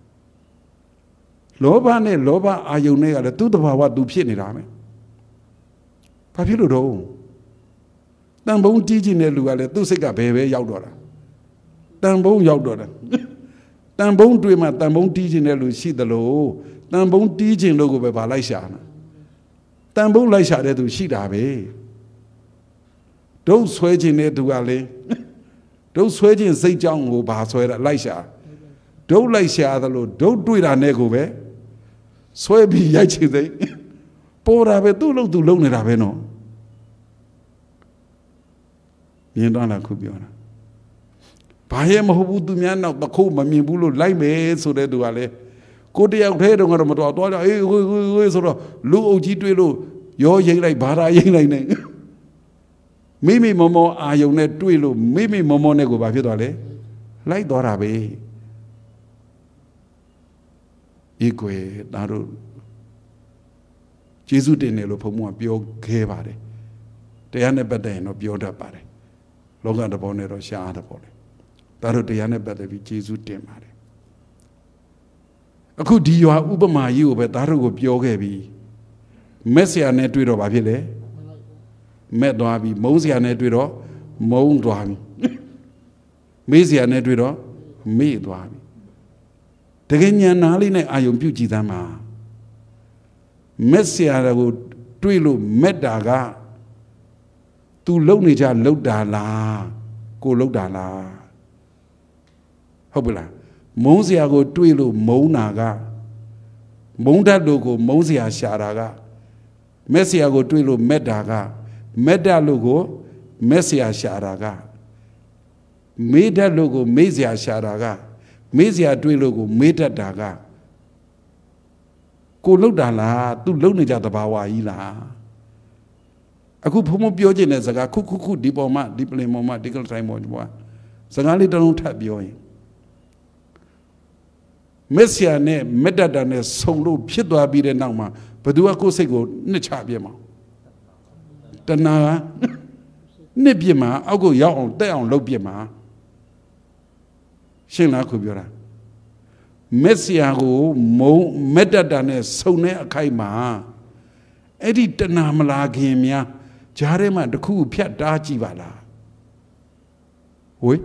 လောဘနဲ့လောဘအာယုံနဲ့ကလည်းသူ့တဘာဝသူဖြစ်နေတာပဲဘာဖြစ်လို့တော့တန်ပုံးတီးခြင်းတဲ့လူကလည်းသူ့စိတ်ကဘယ်ပဲရောက်တော့တာတန်ပုံးရောက်တော့တာတန်ပုံးတွေ့မှတန်ပုံးတီးခြင်းတဲ့လူရှိသလိုတန်ပုံးတီးခြင်းလို့ကိုပဲဗာလိုက်ရှာတာတန်ပုံးလိုက်ရှာတဲ့သူရှိတာပဲဒုတ်ဆွဲခြင်းတဲ့သူကလည်းဒုတ်ဆွဲခြင်းစိတ်ကြောင့်ကိုဗာဆွဲတာလိုက်ရှာဒုတ်လိုက်ရှာသလိုဒုတ်တွေ့တာနဲ့ကိုပဲဆွဲပြီးရိုက်ချင်စိတ်ပေါ်တာပဲသူ့လို့သူလုံနေတာပဲနော်မြင်တော့လားခုပြောတာဘာရဲ့မဟုတ်ဘူးသူများနောက်တခုမမြင်ဘူးလို့လိုက်မယ်ဆိုတဲ့သူကလည်းကိုတယောက်ထဲတော့ကတော့မတော်တော့အေးဟိုဟိုဟိုဆိုတော့လူအုပ်ကြီးတွေ့လို့ရောရိမ့်လိုက်ဘာသာရိမ့်လိုက်နေမိမိမမောအာယုံနဲ့တွေ့လို့မိမိမမောနဲ့ကိုဘာဖြစ်သွားလဲလိုက်သွားတာပဲဒီကွယ်ဒါတို့ကျေးဇူးတင်တယ်လို့ဘုံကပြောခဲ့ပါတယ်တရားနဲ့ပတ်သက်ရင်တော့ပြောတတ်ပါတယ်လောကတဘောနဲ့တော့ရှားတဘောလေဒါတို့တရားနဲ့ပတ်သက်ပြီးကျေးဇူးတင်ပါတယ်အခုဒီရွာဥပမာကြီးကိုပဲဒါတို့ကိုပြောခဲ့ပြီးမက်ဆရာနဲ့တွေ့တော့ဘာဖြစ်လဲမက်သွားပြီမုန်းဆရာနဲ့တွေ့တော့မုန်းသွားပြီမေးဆရာနဲ့တွေ့တော့မေးသွားပြီတကယ်ဉာဏ်နာလေးနဲ့အာယုံပြုကြည့်သမ်းပါမက်ဆရာကိုတွေ့လို့မက်တာကသူလုံနေကြလှုပ်တာလားကိုလှုပ်တာလားဟုတ်ပြီလားမုန်းစရာကိုတွေ့လို့မုန်းတာကမုန်းတတ်လို့ကိုမုန်းစရာရှာတာကမက်စရာကိုတွေ့လို့မက်တာကမက်တတ်လို့ကိုမက်စရာရှာတာကမေးတတ်လို့ကိုမေးစရာရှာတာကမေးစရာတွေ့လို့ကိုမေးတတ်တာကကိုလှုပ်တာလားသူလှုပ်နေကြသဘာဝကြီးလားအခုဘုံမပြောချင်တဲ့စကားခုခုခုဒီပေါ်မှာဒီပလင်ပေါ်မှာဒီကလတိုင်းပေါ်မှာစကားလေးတစ်လုံးထပ်ပြောရင်မက်ဆီယာနဲ့မက်တတာနဲ့ဆုံလို့ဖြစ်သွားပြီးတဲ့နောက်မှာဘယ်သူကကိုယ်စိတ်ကိုနှစ်ချပြမှာတဏှာကနှစ်ပြမှာအောက်ကိုရောက်အောင်တက်အောင်လုပ်ပြမှာရှင်းလားခုပြောတာမက်ဆီယာကိုမုံမက်တတာနဲ့ဆုံတဲ့အခိုက်မှာအဲ့ဒီတဏှာမလာခင်များဂျားထဲမှာတခုဖြတ်တားကြည့်ပါလားဝေး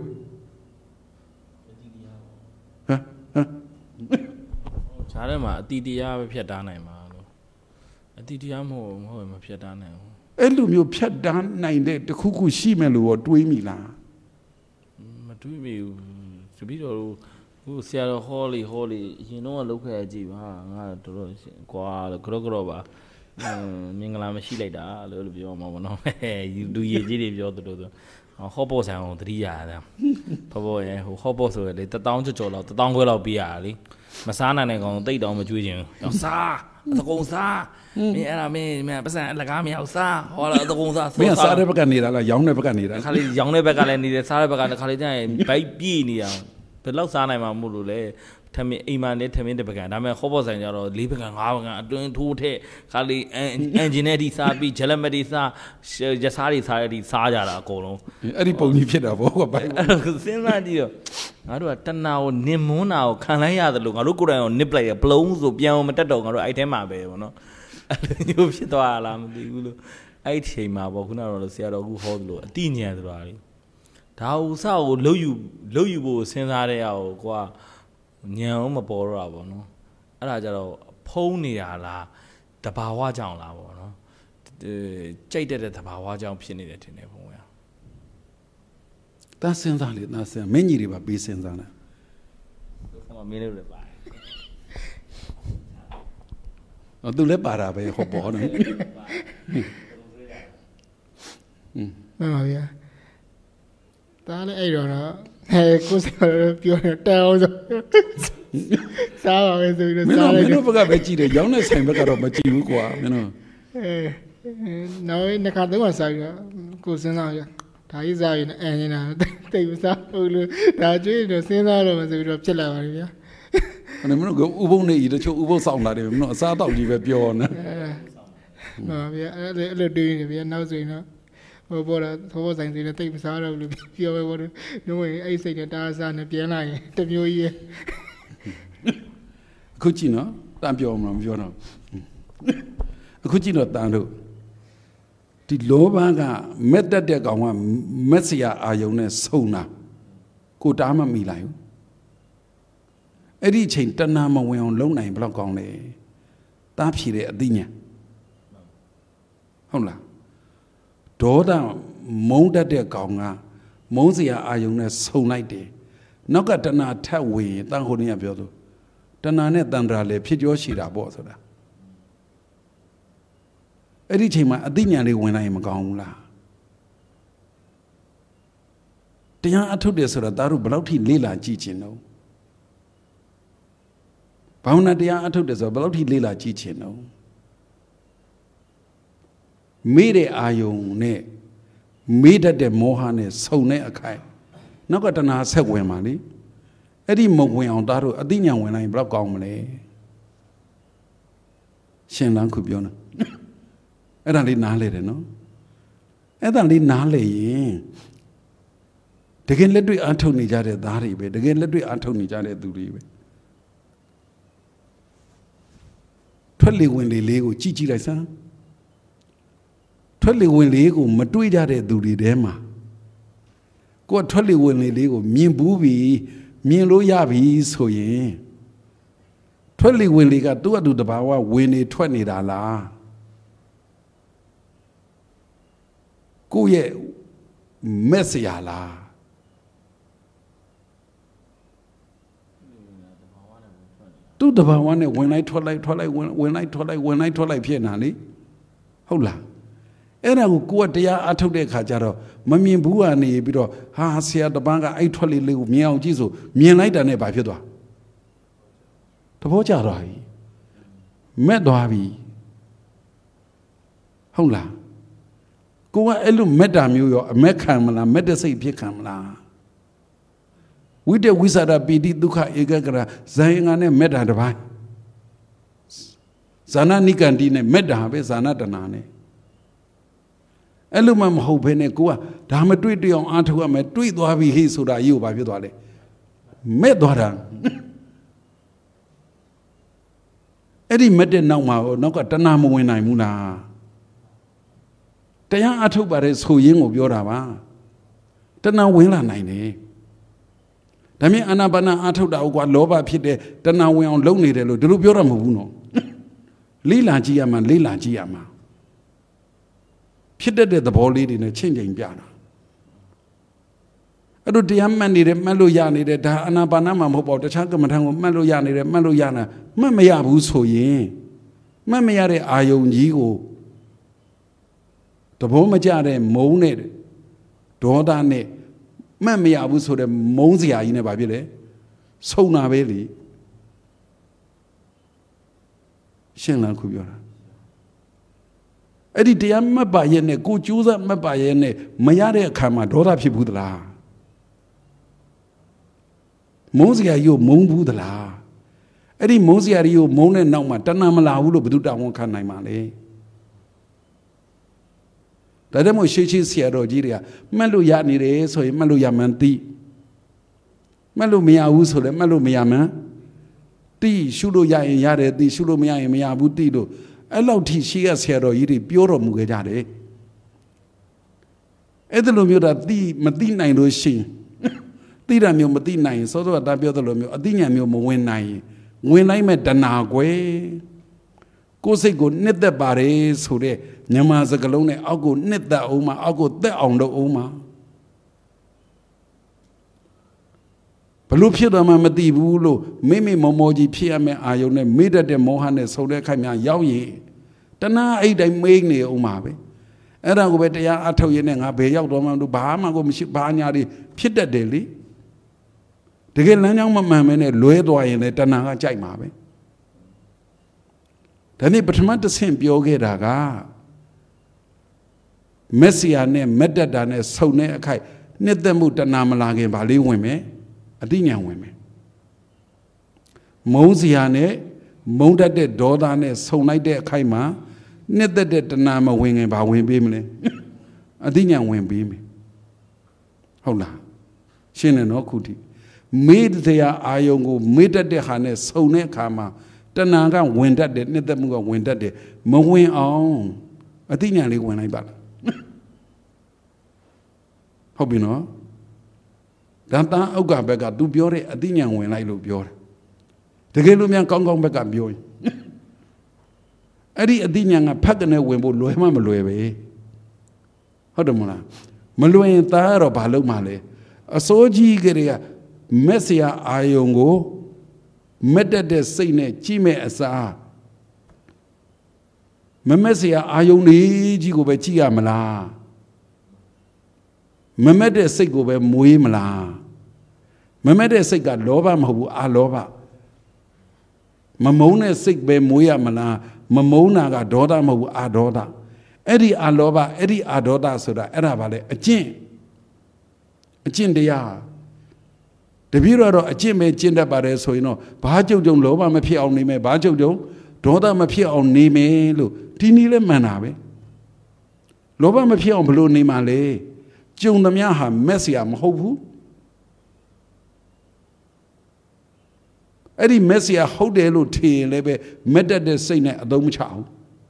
ဟမ်ဟမ်ဂျားထဲမှာအတီတရားပဲဖြတ်တားနိုင်မှာလို့အတီတရားမဟုတ်မဟုတ်မဖြတ်တားနိုင်ဘူးအဲ့လိုမျိုးဖြတ်တားနိုင်တဲ့တခုခုရှိမယ်လို့တွေးမိလားမတွေးမိဘူးတပည့်တော်ဟိုဆရာတော်ဟောလီဟောလီအရင်တော့လောက်ခဲ့ကြည့်ပါငါတော်တော်ကွာကြောကြောပါမင်္ဂလာမရှိလိုက်တာလို့ပြောမှာပေါ့နော်လူရည်ကြီးတွေပြောသလိုဆိုဟောပေါ်ဆန်အောင်တတိယရတယ်ဖော်ပေါ်ရဲ့ဟိုဟောပေါ်ဆိုရလေတထောင်ကျော်ကျော်လောက်တထောင်ခွဲလောက်ပြရတာလေမစားနိုင်တဲ့ကောင်တိတ်တောင်မကျွေးခြင်းအောင်စားအတကုံစားမင်းအဲ့ဒါမင်းမပတ်စံအလကားမရောက်စားဟောလာအတကုံစားမင်းစားတဲ့ဘက်ကနေလားရောင်းတဲ့ဘက်ကနေလားခါလေးရောင်းတဲ့ဘက်ကလည်းနေတယ်စားတဲ့ဘက်ကခါလေးကျရင်ဘိုက်ပြေးနေအောင်ဘယ်လောက်စားနိုင်မှာမို့လို့လဲထမင်းအိမ်မှာနဲ့ထမင်းတစ်ပကံဒါပေမဲ့ခေါ်ပေါ်ဆိုင်ကြတော့လေးပကံငါးပကံအတွင်းထိုးထက်ခါလေးအန်ဂျင်နဲ့ဒီစားပြီးဂျလက်မက်ဒီစားရစားတွေစားရဒီစားကြတာအကုန်လုံးအဲ့ဒီပုံကြီးဖြစ်တာဗောကွာဘိုင်စဉ်းစားကြည့်တော့ငါတို့ကတဏှာကိုနင်မွန်းတာကိုခံလိုက်ရတယ်လို့ငါတို့ကိုယ်တိုင်ကိုနစ်ပလိုက်ရပလုံးဆိုပြန်အောင်မတက်တော့ငါတို့အဲ့ထဲမှာပဲဗောနော်အဲ့လိုဖြစ်သွားလားမသိဘူးလို့အဲ့ဒီချိန်မှာဗောခုနကတော့ဆရာတော်ကဟောသလိုအတိညာဆိုတာလေဒါဥစားကိုလှုပ်ယူလှုပ်ယူဖို့စဉ်းစားတဲ့အောင်ကွာညံအောင်မပေါ်တော့တာပေါ့နော်အဲ့ဒါကြတော့ဖုံးနေတာလားတဘာဝကြောင့်လားပေါ့နော်ကြိုက်တဲ့တဘာဝကြောင့်ဖြစ်နေတယ်ထင်တယ်ဘုံကတန်းစဉ်းစားလေတန်းစဉ်းမင်းကြီးတွေပါပေးစဉ်းစားတာဆမမင်းတို့လည်းပါတယ်ဟောသူလည်းပါတာပဲဟောပေါ်နော်မှန်ပါဗျာဒါလည်းအဲ့တော့အဲကိုစပြောတယ်တဲအောင်ဆိုစားပါပဲဆိုပြီးတော့စားလိုက်မင်းတို့ဘက်ကပဲကြည့်တယ်ရောင်းတဲ့ဆိုင်ဘက်ကတော့မကြည့်ဘူးကွာမင်းတို့အဲနောက်နှစ်ခါသုံးခါစားပြီးတော့ကိုစဉ်းစားရဒါကြီးစားရင်အန်နေတာတိတ်မစားဘူးလို့ဒါကြွေးတော့စဉ်းစားတော့မှဆိုပြီးတော့ဖြစ်လာပါပြီဗျာအဲ့မင်းတို့ကဥပုံနေကြီးတချို့ဥပုံဆောင်လာတယ်မင်းတို့အစားတောက်ကြီးပဲပြောနေအဲဟုတ်ဗျာအဲ့လိုအဲ့လိုတွေးနေဗျာနောက်ဆိုရင်တော့ဟိုပေါ်တော့သောဆိုင်စီနဲ့တိတ်မစားတော့ဘူးလို့ပြောပဲပေါ့နော်ဝင်အဲ့စိတ်နဲ့တားစားနဲ့ပြန်လာရင်တမျိုးကြီးအခုကြည့်နော်တန်ပြောမှာမပြောတော့အခုကြည့်တော့တန်တို့ဒီလောဘကမက်တက်တဲ့ကောင်ကမက်စရာအာယုံနဲ့ဆုံတာကိုတားမမိလိုက်ဘူးအဲ့ဒီအချိန်တဏှာမဝင်အောင်လုပ်နိုင်ဘယ်လောက်ကောင်းလဲတားဖြည်တဲ့အသိဉာဏ်ဟုတ်လားဒေါသမုန်းတတ်တဲ့ကောင်ကမုန်းစရာအာယုံနဲ့ဆုံလိုက်တယ်နောက်ကတဏှာထက်ဝင်တန်ဟိုနေရပြောသူတဏှာနဲ့တန်ត្រာလည်းဖြစ်ကြောရှိတာပေါ့ဆိုတာအဲ့ဒီချိန်မှာအသိဉာဏ်လေးဝင်လိုက်ရင်မကောင်းဘူးလားတရားအထုတ်တယ်ဆိုတာဒါတို့ဘယ်လောက်ထိလေ့လာကြည့်ခြင်းတော့ဘာဝနာတရားအထုတ်တယ်ဆိုတော့ဘယ်လောက်ထိလေ့လာကြည့်ခြင်းတော့မေ့တဲ့အာယုံနဲ့မေ့တတ်တဲ့မောဟနဲ့ဆုံတဲ့အခိုက်နောက်ကတဏှာဆက်ဝင်ပါလေအဲ့ဒီမဝင်အောင်ဒါတို့အသိဉာဏ်ဝင်လိုက်ရင်ဘယ်တော့ကောင်းမလဲရှင်လန်းခုပြောနေအဲ့ဒါလေးနားလေတယ်နော်အဲ့ဒါလေးနားလေရင်တကယ်လက်တွေ့အားထုတ်နေကြတဲ့သားတွေပဲတကယ်လက်တွေ့အားထုတ်နေကြတဲ့သူတွေပဲထွက်လေဝင်လေလေးကိုကြည့်ကြည့်လိုက်စမ်းထွက်လေဝင်လေကိုမတွေးကြတဲ့သူတွေထဲမှာကိုယ်ထွက်လေဝင်လေလေးကိုမြင်ဘူးပြီမြင်လို့ရပြီဆိုရင်ထွက်လေဝင်လေကသူ့အတူတဘာဝဝင်နေထွက်နေတာလားကိုယ့်ရဲ့မက်စရာလားသူ့တဘာဝနဲ့ဝင်လိုက်ထွက်လိုက်ထွက်လိုက်ဝင်လိုက်ထွက်လိုက်ဝင်လိုက်ထွက်လိုက်ဖြစ်နေတာလေဟုတ်လားအဲ့ဒါကိုကိုယ်ကတရားအထုတ်တဲ့ခါကျတော့မမြင်ဘူးကနေပြီးတော့ဟာဆရာတပန်းကအဲ့ထွက်လေးလေးကိုမြင်အောင်ကြည့်ဆိုမြင်လိုက်တာနဲ့ဘာဖြစ်သွားသဘောကျသွားပြီမက်သွားပြီဟုတ်လားကိုကအဲ့လိုမက်တာမျိုးရောအမက်ခံမလားမက်တဲ့စိတ်ဖြစ်ခံမလားဝိတ္တဝိသရာပိတိဒုက္ခဧကဂရဇာယငါနဲ့မက်တာတစ်ပိုင်းဇာနာနိကန္တိနဲ့မက်တာပဲဇာနာတဏနဲ့အဲ့လိုမှမဟုတ်ဘဲနဲ့ကိုကဒါမတွေ့တွေ့အောင်အားထုတ်ရမယ်တွေ့သွားပြီဟိဆိုတာကြီးကိုဘာဖြစ်သွားလဲမဲ့သွားတာအဲ့ဒီမက်တဲ့နောက်မှာနောက်ကတဏှာမဝင်နိုင်ဘူးလားတရားအားထုတ်ပါတဲ့ဆိုရင်းကိုပြောတာပါတဏှာဝင်လာနိုင်တယ်ဒါမြင်အာနာပါနအားထုတ်တာကွာလောဘဖြစ်တဲ့တဏှာဝင်အောင်လုပ်နေတယ်လို့ဒီလိုပြောတာမဟုတ်ဘူးနော်လေးလာကြည့်ရမှာလေးလာကြည့်ရမှာဖြစ်တတ်တဲ့သဘောလေးတွေနဲ့ချင့်ချိန်ပြတာအဲ့တော့တရားမှတ်နေတယ်မှတ်လို့ရနေတယ်ဒါအာနာပါနမှာမဟုတ်ပါဘူးတခြားကမ္မထံကိုမှတ်လို့ရနေတယ်မှတ်လို့ရနာမှတ်မရဘူးဆိုရင်မှတ်မရတဲ့အာယုံကြီးကိုသဘောမကျတဲ့မုန်းနဲ့ဒေါသနဲ့မှတ်မရဘူးဆိုတဲ့မုန်းစရာကြီးနဲ့ဘာဖြစ်လဲဆုံတာပဲလေရှင်းလားခုပြောတာအဲ့ဒီတရားမှတ်ပါရဲ့နဲ့ကိုကြိုးစားမှတ်ပါရဲ့နဲ့မရတဲ့အခါမှာဒေါသဖြစ်ဘူးသလားမုန်းစရာကြီးကိုမုန်းဘူးသလားအဲ့ဒီမုန်းစရာကြီးကိုမုန်းတဲ့နောက်မှာတဏှာမလာဘူးလို့ဘယ်သူတောင်းဝန်ခံနိုင်မှာလဲဒါတည်းမို့ရှေးရှေးဆရာတော်ကြီးတွေကမှတ်လို့ရနေတယ်ဆိုရင်မှတ်လို့ရမှန်းသိမှတ်လို့မရဘူးဆိုလည်းမှတ်လို့မရမှန်းသိရှုလို့ရရင်ရတယ်သိရှုလို့မရရင်မရဘူးသိလို့အဲ့လောက်ထိရှေးရဆရာတော်ကြီးတွေပြောတော်မူခဲ့ကြတယ်အဲ့ဒီလိုမျိုးဒါသိမသိနိုင်လို့ရှိရင်သိတာမျိုးမသိနိုင်ရင်စောစောကတာပြောသလိုမျိုးအသိဉာဏ်မျိုးမဝင်နိုင်ရင်ဝင်လိုက်မဲ့တဏှာကွယ်ကိုယ်စိတ်ကိုနှစ်သက်ပါတယ်ဆိုတဲ့မြန်မာစကားလုံးနဲ့အောက်ကိုနှစ်သက်အောင်မှာအောက်ကိုသက်အောင်လုပ်အောင်မှာဘလို့ဖြစ်တော့မှမသိဘူးလို့မိမိမောမောကြီးဖြစ်ရမယ့်အာယုံနဲ့မိတတ်တဲ့မောဟနဲ့ဆုံတဲ့ခိုက်များရောက်ရင်တဏှာအဲ့တိုင်းမိနေအောင်မှာပဲအဲ့ဒါကိုပဲတရားအထုတ်ရင်းနဲ့ငါဘယ်ရောက်တော့မှဘာမှကိုမရှိဘာညာတွေဖြစ်တတ်တယ်လေတကယ်လမ်းကြောင်းမမှန်မနဲ့လွဲသွားရင်လည်းတဏှာကကြိုက်မှာပဲဒါနဲ့ပထမတစ်ဆင့်ပြောခဲ့တာကမက်ဆီယာနဲ့မက်တတာနဲ့ဆုံတဲ့အခိုက်နှစ်သက်မှုတဏှာမလာခင်ဗာလေးဝင်မယ်အတိညာဝင်မယ်မုန်းစရာနဲ့မုန်းတတ်တဲ့ဒေါသနဲ့ဆုံလိုက်တဲ့အခိုက်မှာနှစ်သက်တဲ့တဏှာမဝင်ခင်ဗာဝင်ပေးမလဲအတိညာဝင်ပေးမယ်ဟုတ်လားရှင်းတယ်နော်ခုထိမေ့တရားအာယုံကိုမေ့တတ်တဲ့ဟာနဲ့ဆုံတဲ့အခါမှာတဏှာကဝင်တတ်တယ်နှစ်သက်မှုကဝင်တတ်တယ်မဝင်အောင်အတိညာလေးဝင်လိုက်ပါလားဟုတ်ပြီနော်ဒါတန်အောက်ကဘက်က तू ပြောတဲ့အတိညာဝင်လိုက်လို့ပြောတယ်တကယ်လို့များကောင်းကောင်းဘက်ကပြောရင်အဲ့ဒီအတိညာကဖက်ကနေဝင်ဖို့လွယ်မှမလွယ်ပဲဟုတ်တယ်မလားမလွယ်ရင်သားကတော့ဘာလုပ်မှလဲအစိုးကြီးကလေးကမက်ဆီယာအာယုံကိုမက်တက်တဲ့စိတ်နဲ့ကြည့်မဲ့အစားမမက်ဆီယာအာယုံလေးကြီးကိုပဲကြည့်ရမလားမမက်တဲ့စိတ်ကိုပဲမွေးမလားမမက်တဲ့စိတ်ကလောဘမဟုတ်ဘူးအာလောဘမမုန်းတဲ့စိတ်ပဲမွေးရမလားမမုန်းတာကဒေါသမဟုတ်ဘူးအာဒေါသအဲ့ဒီအာလောဘအဲ့ဒီအာဒေါသဆိုတာအဲ့ဒါပါလေအကျင့်အကျင့်တရားတပည့်တော်တော့အကျင့်ပဲကျင့်တတ်ပါတယ်ဆိုရင်တော့ဘာကြုံကြုံလောဘမဖြစ်အောင်နေမယ်ဘာကြုံကြုံဒေါသမဖြစ်အောင်နေမယ်လို့ဒီနည်းလဲမှန်တာပဲလောဘမဖြစ်အောင်ဘလို့နေမှာလဲကြုံသမျှဟာမက်ဆီယာမဟုတ်ဘူးအဲ့ဒီမက်ဆီယာဟုတ်တယ်လို့ထင်ရင်လည်းပဲမက်တက်တဲ့စိတ်နဲ့အသုံးမချဘူး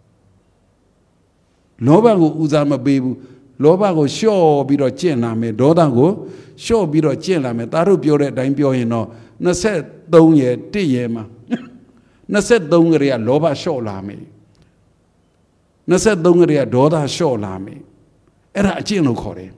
လောဘကိုဦးစားမပေးဘူးလောဘကိုလျှော့ပြီးတော့ကျင့်လာမယ်ဒေါသကိုလျှော့ပြီးတော့ကျင့်လာမယ်သားတို့ပြောတဲ့အတိုင်းပြောရင်တော့နှစ်ဆက်သုံးရယ်တစ်ရယ်မှာနှစ်ဆက်သုံးကလေးကလောဘလျှော့လာမယ်နှစ်ဆက်သုံးကလေးကဒေါသလျှော့လာမယ်အဲ့ဒါအကျင့်လို့ခေါ်တယ်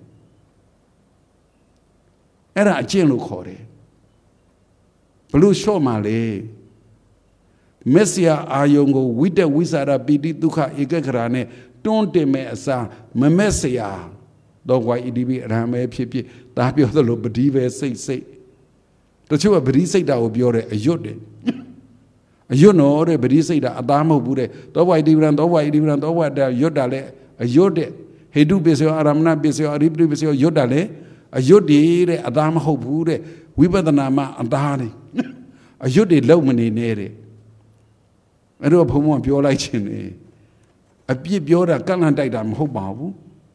အဲ့ဒါအကျင့်လို့ခေါ်တယ်ဘလို့လျှော့မှာလဲမက်ဆီယာအာယုံကိုဝိတ္တဝိသရာပိတိဒုက္ခဧကခရာနဲ့တွန်းတင်မဲ့အစားမမက်ဆီယာတော့ဝိုင်အီဒီဘီအရဟံပဲဖြစ်ဖြစ်ဒါပြောသလိုပတိပဲစိတ်စိတ်တချို့ကပတိစိတ်တာကိုပြောတယ်အယွတ်တယ်အယွတ်နော်တဲ့ပတိစိတ်တာအသားမဟုတ်ဘူးတဲ့တော့ဝိုင်ဒီဗရန်တော့ဝိုင်ဒီဗရန်တော့ဝတ်တာယွတ်တာလဲအယွတ်တဲ့ဟေတုပစ္စယောအာရမဏပစ္စယောအရိပတိပစ္စယောယွတ်တာလဲအယွတ်ဒီတဲ့အသားမဟုတ်ဘူးတဲ့ဝိပဿနာမှာအသားနေအယွတ်တွေလုံမနေနဲ့တဲ့အဲ့တော့ဘုံဘုံပြောလိုက်ခြင်းလေအပြစ်ပြောတာကန့်လန့်တိုက်တာမဟုတ်ပါဘူး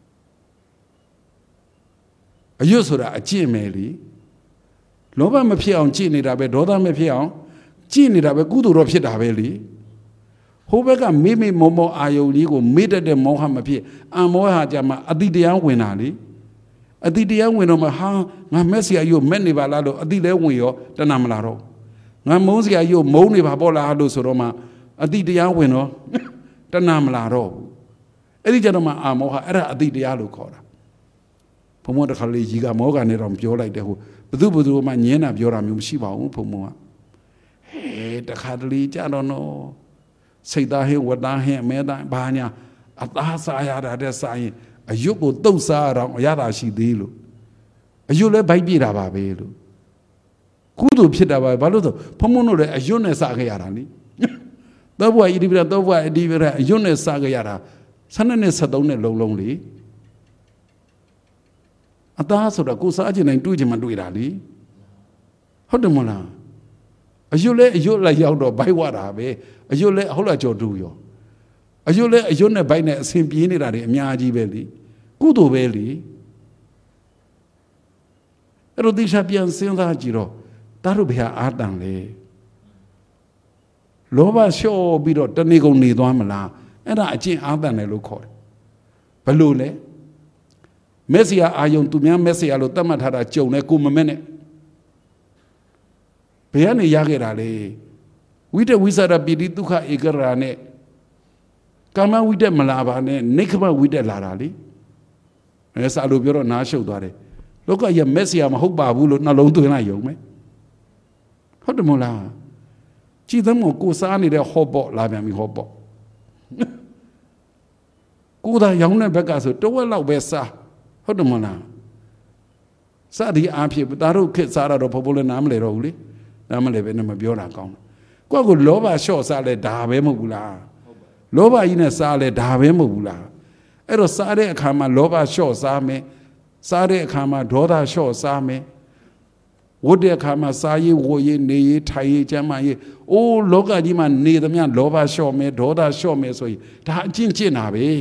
အယွတ်ဆိုတာအကျင့်ပဲလေလောဘမဖြစ်အောင်ကျင့်နေတာပဲဒေါသမဖြစ်အောင်ကျင့်နေတာပဲကုသိုလ်တော့ဖြစ်တာပဲလေဟိုဘက်ကမေးမေးမောမောအာယုံလေးကိုမေ့တတ်တဲ့မောဟမဖြစ်အံမောဟကြမှာအတိတရားဝင်တာလေအတိတရားဝင်တော့မှဟာငါမက်ဆီယာယိုမက်နေပါလားလို့အတိလဲဝင်ရောတဏမလာတော့ငါမုန်းစရာယိုမုန်းနေပါပေါ့လားလို့ဆိုတော့မှအတိတရားဝင်တော့တဏမလာတော့ဘူးအဲ့ဒီကြတော့မှအာမောဟအဲ့ဒါအတိတရားလို့ခေါ်တာဘုံမောတခါလေးကြီးကမောကနဲ့တော့ပြောလိုက်တယ်ဟိုဘသူဘသူမှညင်းတာပြောတာမျိုးမရှိပါဘူးဘုံမောကဟဲတခါတလေကြတော့နော်စိတ်သားဟဲဝတ်သားဟဲအမဲသားဘာညာအသားစားရတာတဲ့စားရင်အယုတ်ကိုတုတ်စားရအောင်အရသာရှိသေးလို့အယုတ်လည်းဗိုက်ပြတာပါပဲလို့ကုသိုလ်ဖြစ်တာပါဘာလို့ဆိုဘုံမောတို့လည်းအယုတ်နဲ့စားခဲ့ရတာလေတော့ဘွားဣတိပရတော့ဘွားဣတိပရအယုတ်နဲ့စားခဲ့ရတာဆယ်နှစ်နဲ့ဆက်သုံးနဲ့လုံးလုံးလေအသားဆိုတာကိုစားခြင်းတိုင်းတွေးခြင်းမတွေးတာလေဟုတ်တယ်မလားအယုတ်လဲအယုတ်လိုက်ရောက်တော့ဘိုက်ဝတာပဲအယုတ်လဲဟုတ်လားကြော်တူရောအယုတ်လဲအယုတ်နဲ့ဘိုက်နဲ့အဆင်ပြေးနေတာတွေအများကြီးပဲလေကုသိုလ်ပဲလေအဲ့တော့ဒီစားပြန်စဉ်းစားကြည့်တော့ဒါတို့ဘယ်ဟာအာတန်လဲလောဘလျှော့ပြီးတော့တဏှိကုန်နေသွားမလားအဲ့ဒါအကျင့်အာတန်တယ်လို့ခေါ်တယ်ဘယ်လိုလဲမက်ဆီယာအာယုံသူများမက်ဆီယာလို့သတ်မှတ်ထားတာကြုံတယ်ကိုမမက်နဲ့ဘယ်ကနေရခဲ့တာလဲဝိတ္တဝိသရာပိတိဒုက္ခဧကရာနဲ့ကာမဝိတ္တမလာပါနဲ့နိခမဝိတ္တလာတာလေအဲစာလို့ပြောတော့နားရှုပ်သွားတယ်လောကရဲ့မက်ဆီယာမဟုတ်ပါဘူးလို့နှလုံးသွင်းလိုက်ရုံပဲဟုတ်တယ်မို့လားကြည်သမောကိုစားနေတဲ့ဟောပေါ့လာပြန်ပြီဟောပေါ့ကိုသာရောင်းတဲ့ဘက်ကဆိုတဝက်လောက်ပဲစားဟုတ်တယ်မလားစသည်အားဖြင့်ဒါတို့ခက်စားတော့ဘဘလည်းနားမလဲတော့ဘူးလေနားမလဲပဲနဲ့မပြောတာကောင်းကိုယ့်ကိုလောဘလျှော့စားလဲဒါပဲမဟုတ်ဘူးလားလောဘကြီးနဲ့စားလဲဒါပဲမဟုတ်ဘူးလားအဲ့တော့စားတဲ့အခါမှာလောဘလျှော့စားမယ်စားတဲ့အခါမှာဒေါသလျှော့စားမယ်ဝတ်တဲ့အခါမှာစားရေးဝတ်ရေးနေရေးထိုင်ရေးကျမ်းမာရေးအိုးလောကကြီးမှာနေသမျှလောဘလျှော့မယ်ဒေါသလျှော့မယ်ဆိုရင်ဒါအကျင့်ကျင့်တာပဲ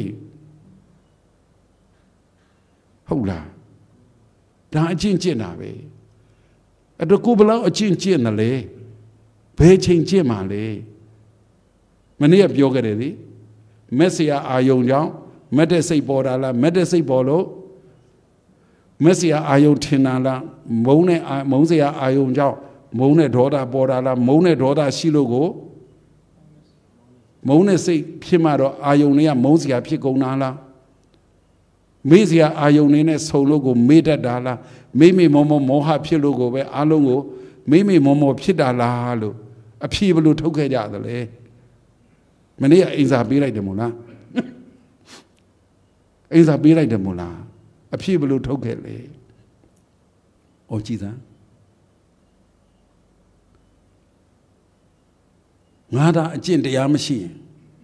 ဟုတ်လားဒါအကျင့်ကျင့်တာပဲအဲ့တော့ကိုဘလောက်အကျင့်ကျင့်တယ်လေဘယ်ချိန်ကျင့်မှာလဲမနေ့ကပြောခဲ့တယ်လေမက်ဆီယာအာယုံကြောင့်မက်တဲ့စိတ်ပေါ်တာလားမက်တဲ့စိတ်ပေါ်လို့မက်ဆီယာအာယုံထင်တာလားမုန်းတဲ့မုန်းစရာအာယုံကြောင့်မုန်းတဲ့ဒေါသပေါ်တာလားမုန်းတဲ့ဒေါသရှိလို့ကိုမုန်းတဲ့စိတ်ဖြစ်မှတော့အာယုံတွေကမုန်းစရာဖြစ်ကုန်တာလားမေ့စရာအာယုံနေနဲ့ဆုံလို့ကိုမေ့တတ်တာလားမိမိမောမောမောဟဖြစ်လို့ကိုပဲအလုံးကိုမိမိမောမောဖြစ်တာလားလို့အဖြေဘလို့ထုတ်ခဲ့ကြသလဲမနေ့ကအိမ်စာပေးလိုက်တယ်မို့လားအိမ်စာပေးလိုက်တယ်မို့လားအဖြေဘလို့ထုတ်ခဲ့လေဩကြည်စမ်းငါသာအကျင့်တရားမရှိရင်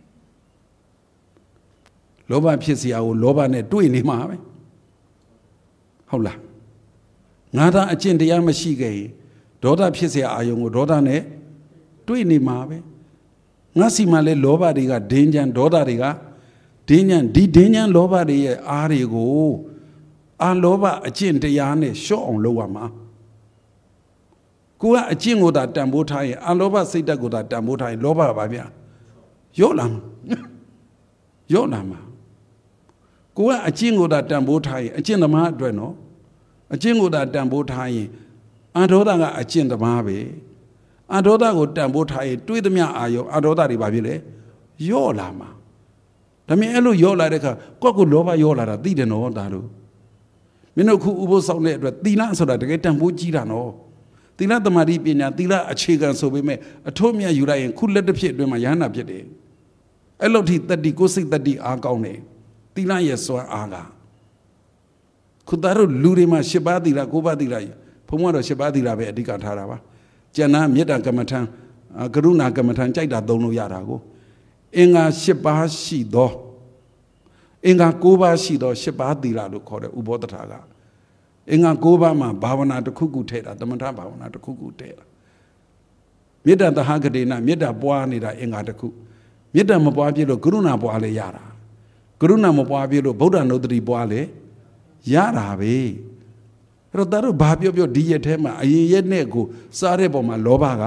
လောဘဖြစ်เสียကိုလောဘနဲ့တွေ့နေမှာပဲဟုတ်လားငါသာအကျင့်တရားမရှိခဲ့ရင်ဒေါသဖြစ်เสียအာယုံကိုဒေါသနဲ့တွေ့နေမှာပဲငါစီမှာလဲလောဘတွေကဒင်းချမ်းဒေါသတွေကဒင်းချမ်းဒီဒင်းချမ်းလောဘတွေရဲ့အားတွေကိုအာလောဘအကျင့်တရားနဲ့ရှော့အောင်လုပ်ရမှာကိုကအကျင့်ကိုသာတန်ဖိုးထားရင်အာလောဘစိတ်ဓာတ်ကိုသာတန်ဖိုးထားရင်လောဘကပါဗျာရော့လာမှာရော့လာမှာကိုကအကျင့်ကိုသာတန်ဖိုးထားရင်အကျင့်သမားအတွက်နော်အကျင့်ကိုသာတန်ဖိုးထားရင်အာဒေါသကအကျင့်သမားပဲအာဒေါသကိုတန်ဖိုးထားရင်တွေးသမျှအာယုံအာဒေါသတွေဘာဖြစ်လဲရော့လာမှာဒါမြင်အဲ့လိုရော့လာတဲ့အခါကိုယ့်ကိုလောဘရော့လာတာသိတယ်နော်ဒါတို့မင်းတို့ခုဥပုသ်ဆောင်တဲ့အတွက်သီလဆိုတာတကယ်တန်ဖိုးကြီးတာနော်သီလသမာဓိပညာသီလအခြေခံဆိုပေမဲ့အထွတ်မြတ်ယူလိုက်ရင်ခုလက်တစ်ဖြစ်အတွင်းမှာယန္တာဖြစ်တယ်အဲ့လိုထိတတ္တိကိုစိတ်တတ္တိအားကောင်းတယ်သီလရဲ့စွမ်းအားကခုသားတို့လူတွေမှာ၈ပါးသီလ၉ပါးသီလဘုံကတော့၈ပါးသီလပဲအဓိကထားတာပါကျန်တာမေတ္တာကမ္မထံကရုဏာကမ္မထံကြိုက်တာသုံးလို့ရတာကိုအင်္ဂါ၈ပါးရှိသောအင်္ဂါ၉ပါးရှိသော၈ပါးသီလလို့ခေါ်တယ်ဥဘောဓထာကအင်္ဂါ၉ပါးမှာဘာဝနာတစ်ခုခုထည့်တာသမထဘာဝနာတစ်ခုခုထည့်တာမေတ္တာသဟဂတိနာမေတ္တာပွားနေတာအင်္ဂါတစ်ခုမေတ္တာမပွားပြလို့ကရုဏာပွားလဲရတာကရုဏာမပွားပြလို့ဗုဒ္ဓနုတ္တိပွားလဲရတာပဲအဲ့တော့တို့ဘာပြောပြောဒီရက်ထဲမှာအရင်ရက်နဲ့ကိုစားတဲ့ပုံမှာလောဘက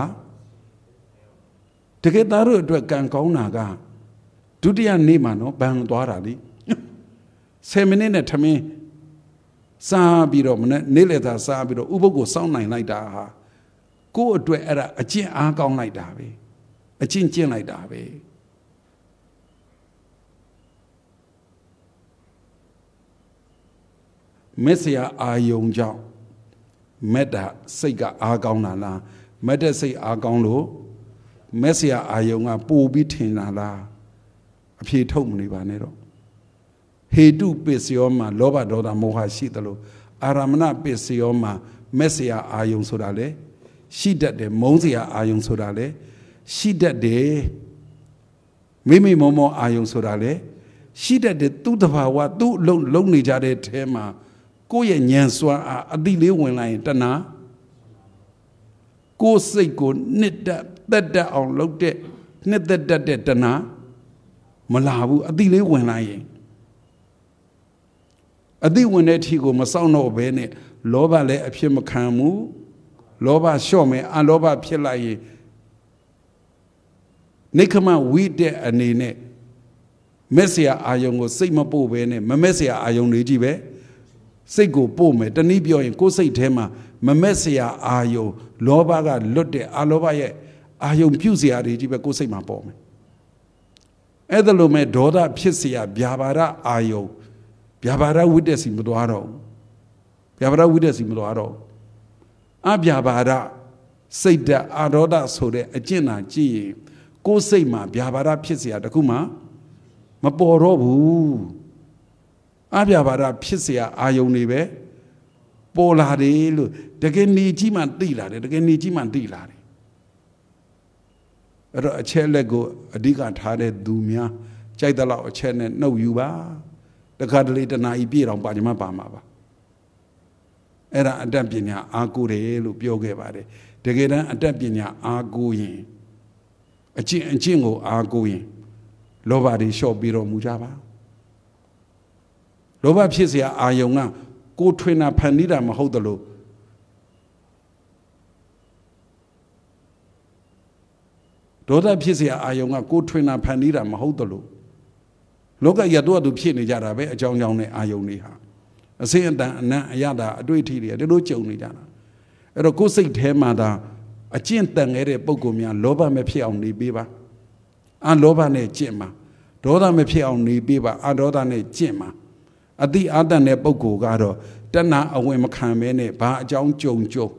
တကယ်သားတို့အတွက်ကံကောင်းတာကဒုတိယနေ့မှာနော်ဘန်သွားတာလေဆယ်မိနစ်နဲ့ထမင်းစားပြီးတော့မနေ့နေ့လည်သာစားပြီးတော့ဥပုပ်ကိုစောင့်နိုင်လိုက်တာဟာကိုယ့်အတွက်အဲ့ဒါအကျင့်အားကောင်းလိုက်တာပဲအကျင့်ကျင့်လိုက်တာပဲမက်ဆီယာအာယုံကြောင့်မက်တာစိတ်ကအားကောင်းတာလားမက်တဲ့စိတ်အားကောင်းလို့မက်ဆီယာအာယုံကပိုပြီးထင်တာလားအဖြေထုတ်မနေပါနဲ့တော့ဟေတုပစ္စယောမှာလောဘဒေါသမောဟရှိသလိုအာရမဏပစ္စယောမှာမက်ဆီယာအာယုံဆိုတာလေရှိတတ်တယ်မုန်းစရာအာယုံဆိုတာလေရှိတတ်တယ်မိမိမောမောအာယုံဆိုတာလေရှိတတ်တယ်သူ့တဘာဝသူ့လုံလုံနေကြတဲ့ထဲမှာကိုယ့်ရဲ့ဉာဏ်စွမ်းအားအတိလေးဝင်လာရင်တဏှာကိုယ်စိတ်ကိုနှစ်တက်တက်တက်အောင်လုပ်တဲ့နှစ်သက်တတ်တဲ့တဏှာမလာဘူးအတိလေးဝင်လာရင်အတိဝင်တဲ့အထိကိုမစောင့်တော့ဘဲနဲ့လောဘလည်းအဖြစ်မခံဘူးလောဘလျှော့မယ်အလောဘဖြစ်လိုက်ရင်နိခမဝိတဲ့အနေနဲ့မက်ဆီယာအာယုံကိုစိတ်မပို့ဘဲနဲ့မမက်ဆီယာအာယုံတွေကြည့်ပဲစိတ်ကိုပို့မယ်တနည်းပြောရင်ကိုယ်စိတ်ထဲမှာမမက်ဆီယာအာယုံလောဘကလွတ်တဲ့အလောဘရဲ့အာယုံပြုစရာတွေကြည့်ပဲကိုယ်စိတ်မှာပေါ်မယ်အဲ့ဒါလိုမဲ့ဒေါသဖြစ်စရာဗျာပါဒအာယုံဗျာပါဒဝိတ္တစီမသွားတော့ဗျာပါဒဝိတ္တစီမသွားတော့အဗျာပါဒစိတ်ဓာတ်အာဒေါသဆိုတဲ့အကျင့်နာကြည့်ရင်ကိုယ်စိတ်မှာဗျာပါဒဖြစ်စရာတခုမှမပေါ်တော့ဘူးအဗျာပါဒဖြစ်စရာအာယုံတွေပဲပေါ်လာတယ်လို့တကယ်နေကြီးမှသိလာတယ်တကယ်နေကြီးမှသိလာတယ်အဲ့တော့အချက်လက်ကိုအဓိကထားတဲ့သူများကြိုက်တဲ့လောက်အချက်နဲ့နှုတ်ယူပါတခါတလေတနာဤပြည့်တော်ပါကြမှာပါမှာပါအဲ့ဒါအတတ်ပညာအားကိုးတယ်လို့ပြောခဲ့ပါတယ်တကယ်တမ်းအတတ်ပညာအားကိုးရင်အကျင့်အကျင့်ကိုအားကိုးရင်လောဘတွေလျှော့ပြီးတော့မူကြပါလောဘဖြစ်เสียအာယုံကကိုထွင်တာဖန်တီးတာမဟုတ်တယ်လို့ဒေါသဖြစ်เสียအာယုံကကိုထွင်တာဖန်တီးတာမဟုတ်တယ်လို့လောကရတော့သူဖြစ်နေကြတာပဲအကြောင်းကြောင့်နဲ့အာယုံတွေဟာအစင်းအတန်အနံ့အရတာအတွေ့အထိတွေဒီလိုကြုံနေကြတာအဲ့တော့ကိုယ်စိတ်ထဲမှာဒါအကျင့်တန်ခဲ့တဲ့ပုံကောင်များလောဘမဖြစ်အောင်နေပေးပါအလောဘနဲ့ကျင့်ပါဒေါသမဖြစ်အောင်နေပေးပါအဒေါသနဲ့ကျင့်ပါအတိအာတန်တဲ့ပုံကိုကတော့တဏှာအဝင်မခံမဲနဲ့ဘာအကြောင်းကြုံကြုံ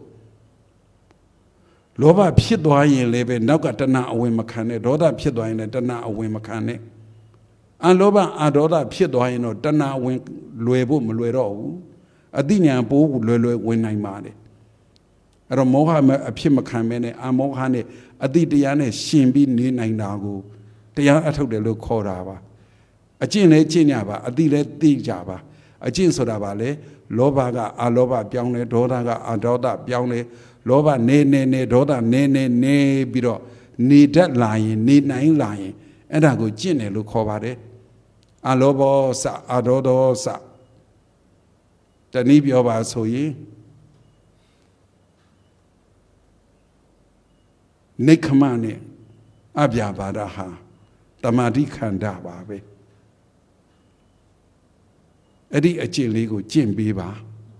လောဘဖြစ်သွားရင်လည်းပဲနောက်ကတဏှာအဝင်မခံနဲ့ဒေါသဖြစ်သွားရင်လည်းတဏှာအဝင်မခံနဲ့အလောဘအဒေါသဖြစ်သွားရင်တော့တဏှာဝင်လွယ်ဖို့မလွယ်တော့ဘူးအတိညာပိုးလွယ်လွယ်ဝင်နိုင်ပါတယ်အဲ့တော့မောဟအဖြစ်မခံမဲနဲ့အမောဟနဲ့အတိတရားနဲ့ရှင်ပြီးနေနိုင်တာကိုတရားအထုတ်တယ်လို့ခေါ်တာပါအကျင့်လည်းကျင့်ကြပါအတိလည်းသိကြပါအကျင့်ဆိုတာပါလေလောဘကအလောဘပြောင်းလဲဒေါသကအဒေါသပြောင်းလဲလောဘနေနေနေဒေါသနေနေနေပြီးတော့နေတတ်လာရင်နေနိုင်လာရင်အဲ့ဒါကိုကျင့်တယ်လို့ခေါ်ပါတယ်အလောဘောစအဒေါသောစတနည်းပြောပါဆိုရင်နိခမနဲ့အဗျာပါဒဟာတမာတိခန္ဓာပါပဲအဲ့ဒီအကျင့်လေးကိုကျင့်ပေးပါ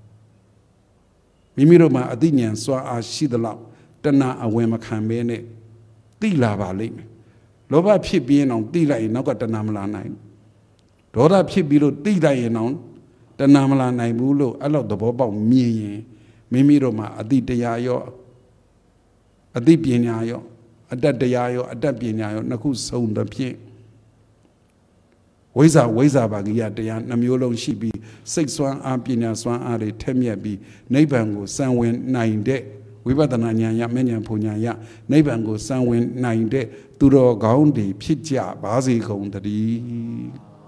မိမိတို့မှာအသိဉာဏ်စွမ်းအားရှိသလောက်တဏှာအဝင်မခံဘဲနဲ့သိလာပါလိမ့်မယ်လောဘဖြစ်ပြီးရင်တော့သိလိုက်ရင်နောက်ကတဏှာမလာနိုင်ဒေါသဖြစ်ပြီးလို့သိလိုက်ရင်တော့တဏှာမလာနိုင်ဘူးလို့အဲ့လိုသဘောပေါက်မြင်ရင်မိမိတို့မှာအသိတရားရောအသိပညာရောအတ္တတရားရောအတ္တပညာရောနှစ်ခုစုံသဖြင့်ဝိဇ္ဇာဝိဇ္ဇာပါကိယတရားနှမျိုးလုံးရှိပြီးစိတ်စွမ်းအားပညာစွမ်းအားတွေထက်မြက်ပြီးနိဗ္ဗာန်ကိုစံဝင်နိုင်တဲ့ဝိပဿနာဉာဏ်ရမဉဏ်ဖုန်ဉာဏ်ရနိဗ္ဗာန်ကိုစံဝင်နိုင်တဲ့သူတော်ကောင်းတွေဖြစ်ကြပါစေကုန်သတည်း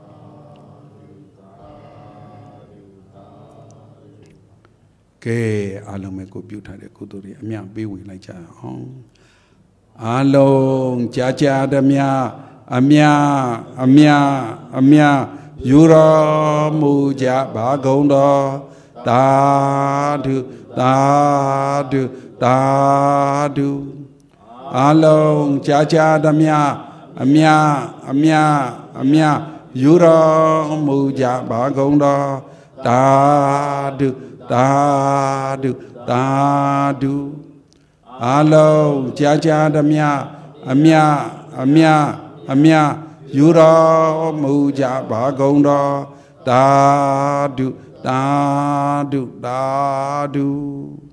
ကဲအားလုံးပဲကိုပြုထားတဲ့ကုသိုလ်တွေအမြတ်ပေးဝေလိုက်ကြအောင်အားလုံးကြာကြာတည်းများအမြအမြအမြယူတော်မူကြပါကုန်တော်သာဓုသာဓုသာဓုအလုံးကြာကြာသမျှအမြအမြအမြယူတော်မူကြပါကုန်တော်သာဓုသာဓုသာဓုအလုံးကြာကြာသမျှအမြအမြအမြယူတော်မူကြပါကုန်တော်သာဓုသာဓုသာဓု